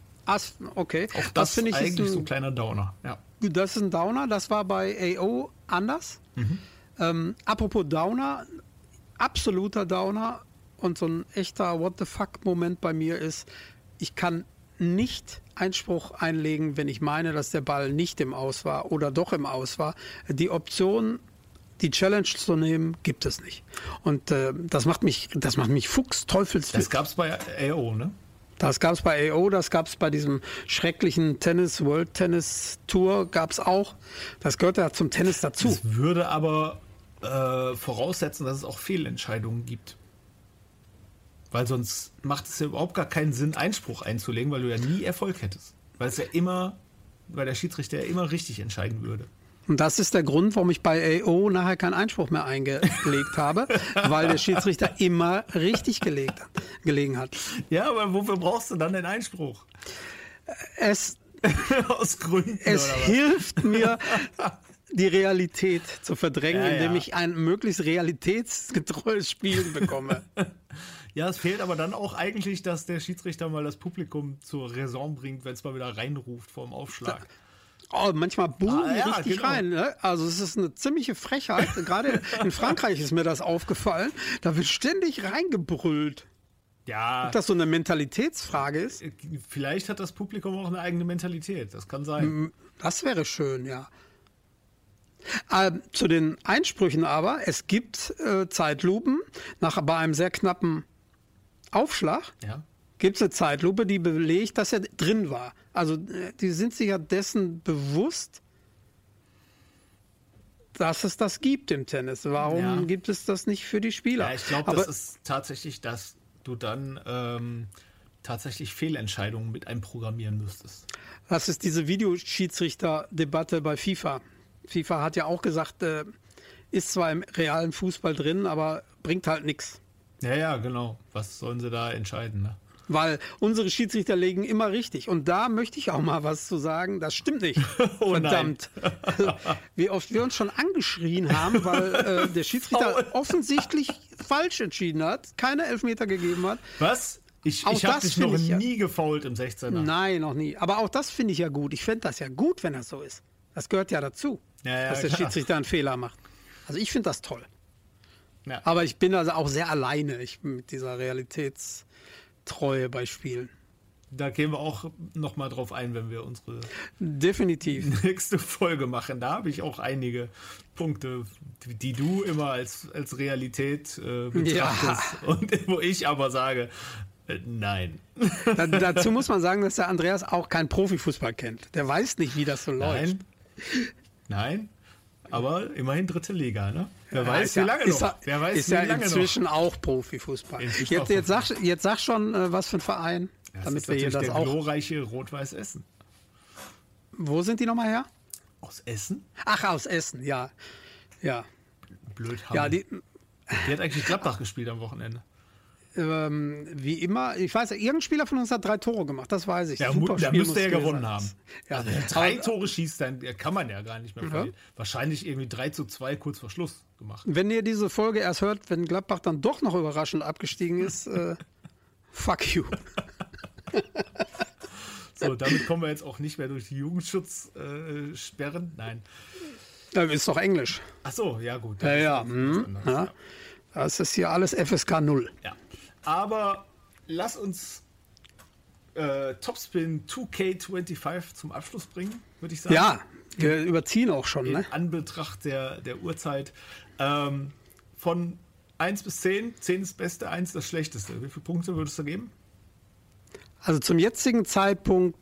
H: As, okay.
G: auch das,
H: finde ich ist
G: eigentlich
H: ein,
G: so ein kleiner Downer. Ja.
H: Das ist ein Downer. Das war bei A O anders. Mhm. Ähm, apropos Downer, absoluter Downer und so ein echter What-the-fuck-Moment bei mir ist, ich kann nicht Einspruch einlegen, wenn ich meine, dass der Ball nicht im Aus war oder doch im Aus war. Die Option, die Challenge zu nehmen, gibt es nicht. Und äh, das macht mich, das macht mich fuchsteufelswild.
G: Das gab es bei A O, ne?
H: Das gab es bei A O, das gab es bei diesem schrecklichen Tennis, World Tennis Tour, gab es auch. Das gehört ja zum Tennis dazu.
G: Das würde aber äh, voraussetzen, dass es auch Fehlentscheidungen gibt. Weil sonst macht es ja überhaupt gar keinen Sinn, Einspruch einzulegen, weil du ja nie Erfolg hättest. Weil es ja immer, weil der Schiedsrichter ja immer richtig entscheiden würde.
H: Und das ist der Grund, warum ich bei A O nachher keinen Einspruch mehr eingelegt habe, weil der Schiedsrichter immer richtig gelegt hat, gelegen hat.
G: Ja, aber wofür brauchst du dann den Einspruch?
H: Es,
G: Aus Gründen,
H: es
G: oder was?
H: hilft mir, die Realität zu verdrängen,
G: Ja,
H: indem
G: ja.
H: ich ein möglichst realitätsgetreues Spielen bekomme.
G: Ja, es fehlt aber dann auch eigentlich, dass der Schiedsrichter mal das Publikum zur Raison bringt, wenn es mal wieder reinruft vor dem Aufschlag.
H: Oh, manchmal buhen
G: Ah,
H: die
G: ja,
H: richtig
G: genau.
H: rein. Ne? Also es ist eine ziemliche Frechheit. Gerade in Frankreich ist mir das aufgefallen. Da wird ständig reingebrüllt.
G: Ja,
H: Ob das so eine Mentalitätsfrage ist,
G: vielleicht hat das Publikum auch eine eigene Mentalität. Das kann sein.
H: das wäre schön, ja. Äh, zu den Einsprüchen aber, es gibt äh, Zeitlupen. Nach, bei einem sehr knappen Aufschlag
G: Ja.
H: gibt es eine Zeitlupe, die belegt, dass er drin war. Also äh, die sind sich ja dessen bewusst, dass es das gibt im Tennis. Warum
G: Ja.
H: gibt es das nicht für die Spieler?
G: Ja, ich glaube,
H: Aber
G: das ist tatsächlich, dass du dann ähm, tatsächlich Fehlentscheidungen mit einprogrammieren müsstest.
H: das ist diese Videoschiedsrichter-Debatte bei FIFA. FIFA hat ja auch gesagt, äh, ist zwar im realen Fußball drin, aber bringt halt nichts.
G: Ja, ja, genau. Was sollen sie da entscheiden? Ne?
H: Weil unsere Schiedsrichter legen immer richtig. Und da möchte ich auch mal was zu sagen. Das stimmt nicht.
G: Oh
H: Verdammt. Wie oft wir uns schon angeschrien haben, weil äh, der Schiedsrichter offensichtlich falsch entschieden hat, keine Elfmeter gegeben hat.
G: Was? Ich,
H: Auch
G: ich habe
H: das
G: dich noch
H: finde ich ja-
G: nie gefoult im sechzehner.
H: Nein, noch nie. Aber auch das finde ich ja gut. Ich fände das ja gut, wenn das so ist. Das gehört ja dazu,
G: Ja, ja,
H: dass der
G: klar.
H: Schiedsrichter einen Fehler macht. Also ich finde das toll.
G: Ja.
H: Aber ich bin also auch sehr alleine ich, mit dieser Realitätstreue bei Spielen.
G: Da gehen wir auch noch mal drauf ein, wenn wir unsere
H: Definitiv.
G: nächste Folge machen. Da habe ich auch einige Punkte, die du immer als, als Realität äh, betrachtest. Und wo ich aber sage, äh, nein.
H: Da, dazu muss man sagen, dass der Andreas auch keinen Profifußball kennt. Der weiß nicht, wie das so läuft.
G: Nein. Nein. Aber immerhin dritte Liga, ne? Wer weiß,
H: ist
G: wie
H: ja-
G: lange
H: ist
G: noch.
H: ja,
G: Wer weiß,
H: ist
G: wie
H: ja
G: lange
H: inzwischen auch Profifußball.
G: Inzwischen
H: Jetzt,
G: auch
H: jetzt, sag, jetzt sag schon, äh, was für ein Verein,
G: noch. Das
H: damit
G: ist
H: wir hier
G: natürlich
H: das
G: der
H: auch...
G: glorreiche Rot-Weiß Essen.
H: Wo sind die nochmal her?
G: Aus Essen?
H: Ach, aus Essen, ja. Ja,
G: Blöd
H: ja die,
G: Die hat eigentlich Gladbach gespielt am Wochenende.
H: ähm, wie immer, ich weiß, irgendein Spieler von uns hat drei Tore gemacht, das weiß ich.
G: Ja,
H: Super
G: mu- da
H: Spiel
G: müsste er
H: muss
G: gewonnen
H: gewesen
G: haben.
H: sein. Ja.
G: Also, wenn er drei
H: Aber-
G: Tore schießt, dann kann man ja gar nicht mehr
H: Ja.
G: verlieren. Wahrscheinlich irgendwie drei zu zwei kurz vor Schluss gemacht.
H: Wenn ihr diese Folge erst hört, wenn Gladbach dann doch noch überraschend abgestiegen ist, äh, fuck you.
G: So, damit kommen wir jetzt auch nicht mehr durch die Jugendschutzsperren. Äh, Sperren. Nein.
H: Das ist doch Englisch.
G: Ach so, ja gut.
H: Ja,
G: das ist
H: ja.
G: was
H: hm,
G: anderes,
H: ja. Das ist hier alles F S K null.
G: Ja. Aber lass uns äh, Topspin zwei K fünfundzwanzig zum Abschluss bringen, würde ich sagen.
H: Ja, wir überziehen auch schon,
G: In
H: ne?
G: Anbetracht der, der Uhrzeit. Ähm, von eins bis zehn, zehn ist das Beste, eins das Schlechteste. Wie viele Punkte würdest du geben?
H: Also zum jetzigen Zeitpunkt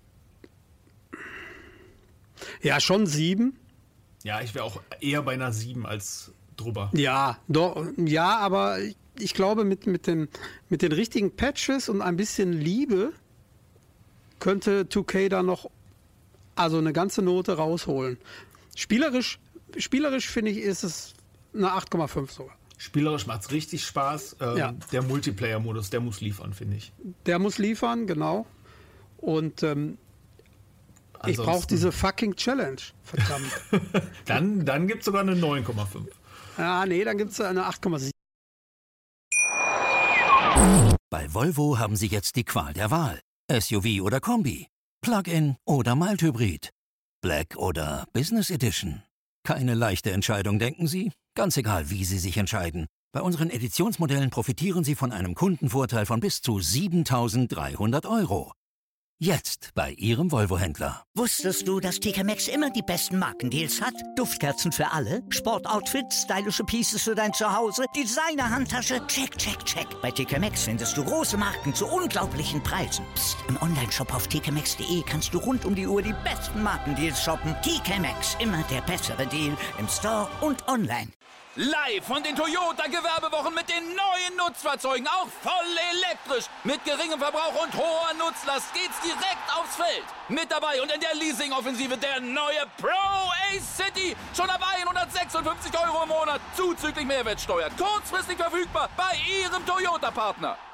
H: ja schon sieben.
G: Ja, ich wäre auch eher bei einer sieben als drüber.
H: Ja, doch, ja, aber ich, ich glaube, mit, mit, dem, mit den richtigen Patches und ein bisschen Liebe könnte zwei K da noch also eine ganze Note rausholen. Spielerisch, spielerisch finde ich, ist es eine acht Komma fünf sogar.
G: Spielerisch macht es richtig Spaß. Ähm,
H: Ja.
G: Der Multiplayer-Modus, der muss liefern, finde ich.
H: Der muss liefern, genau. Und ähm, ich brauche
G: Ansonsten-
H: diese fucking Challenge. Verdammt.
G: Dann, dann gibt es sogar eine neun Komma fünf.
H: Ah, nee, dann gibt es eine acht Komma sieben.
B: Bei Volvo haben Sie jetzt die Qual der Wahl. S U V oder Kombi, Plug-in oder Mild-Hybrid, Black oder Business Edition. Keine leichte Entscheidung, denken Sie? Ganz egal, wie Sie sich entscheiden. Bei unseren Editionsmodellen profitieren Sie von einem Kundenvorteil von bis zu siebentausenddreihundert Euro. Jetzt bei Ihrem Volvo-Händler.
A: Wusstest du, dass T K Maxx immer die besten Markendeals hat? Duftkerzen für alle, Sportoutfits, stylische Pieces für dein Zuhause, Designer-Handtasche, check, check, check. Bei T K Maxx findest du große Marken zu unglaublichen Preisen. Psst. Im Onlineshop auf t k maxx punkt d e kannst du rund um die Uhr die besten Markendeals shoppen. T K Maxx, immer der bessere Deal im Store und online.
C: Live von den Toyota-Gewerbewochen mit den neuen Nutzfahrzeugen, auch voll elektrisch. Mit geringem Verbrauch und hoher Nutzlast geht's direkt aufs Feld. Mit dabei und in der Leasing-Offensive der neue Pro-Ace-City. Schon ab hundertsechsundfünfzig Euro im Monat, zuzüglich Mehrwertsteuer. Kurzfristig verfügbar bei Ihrem Toyota-Partner.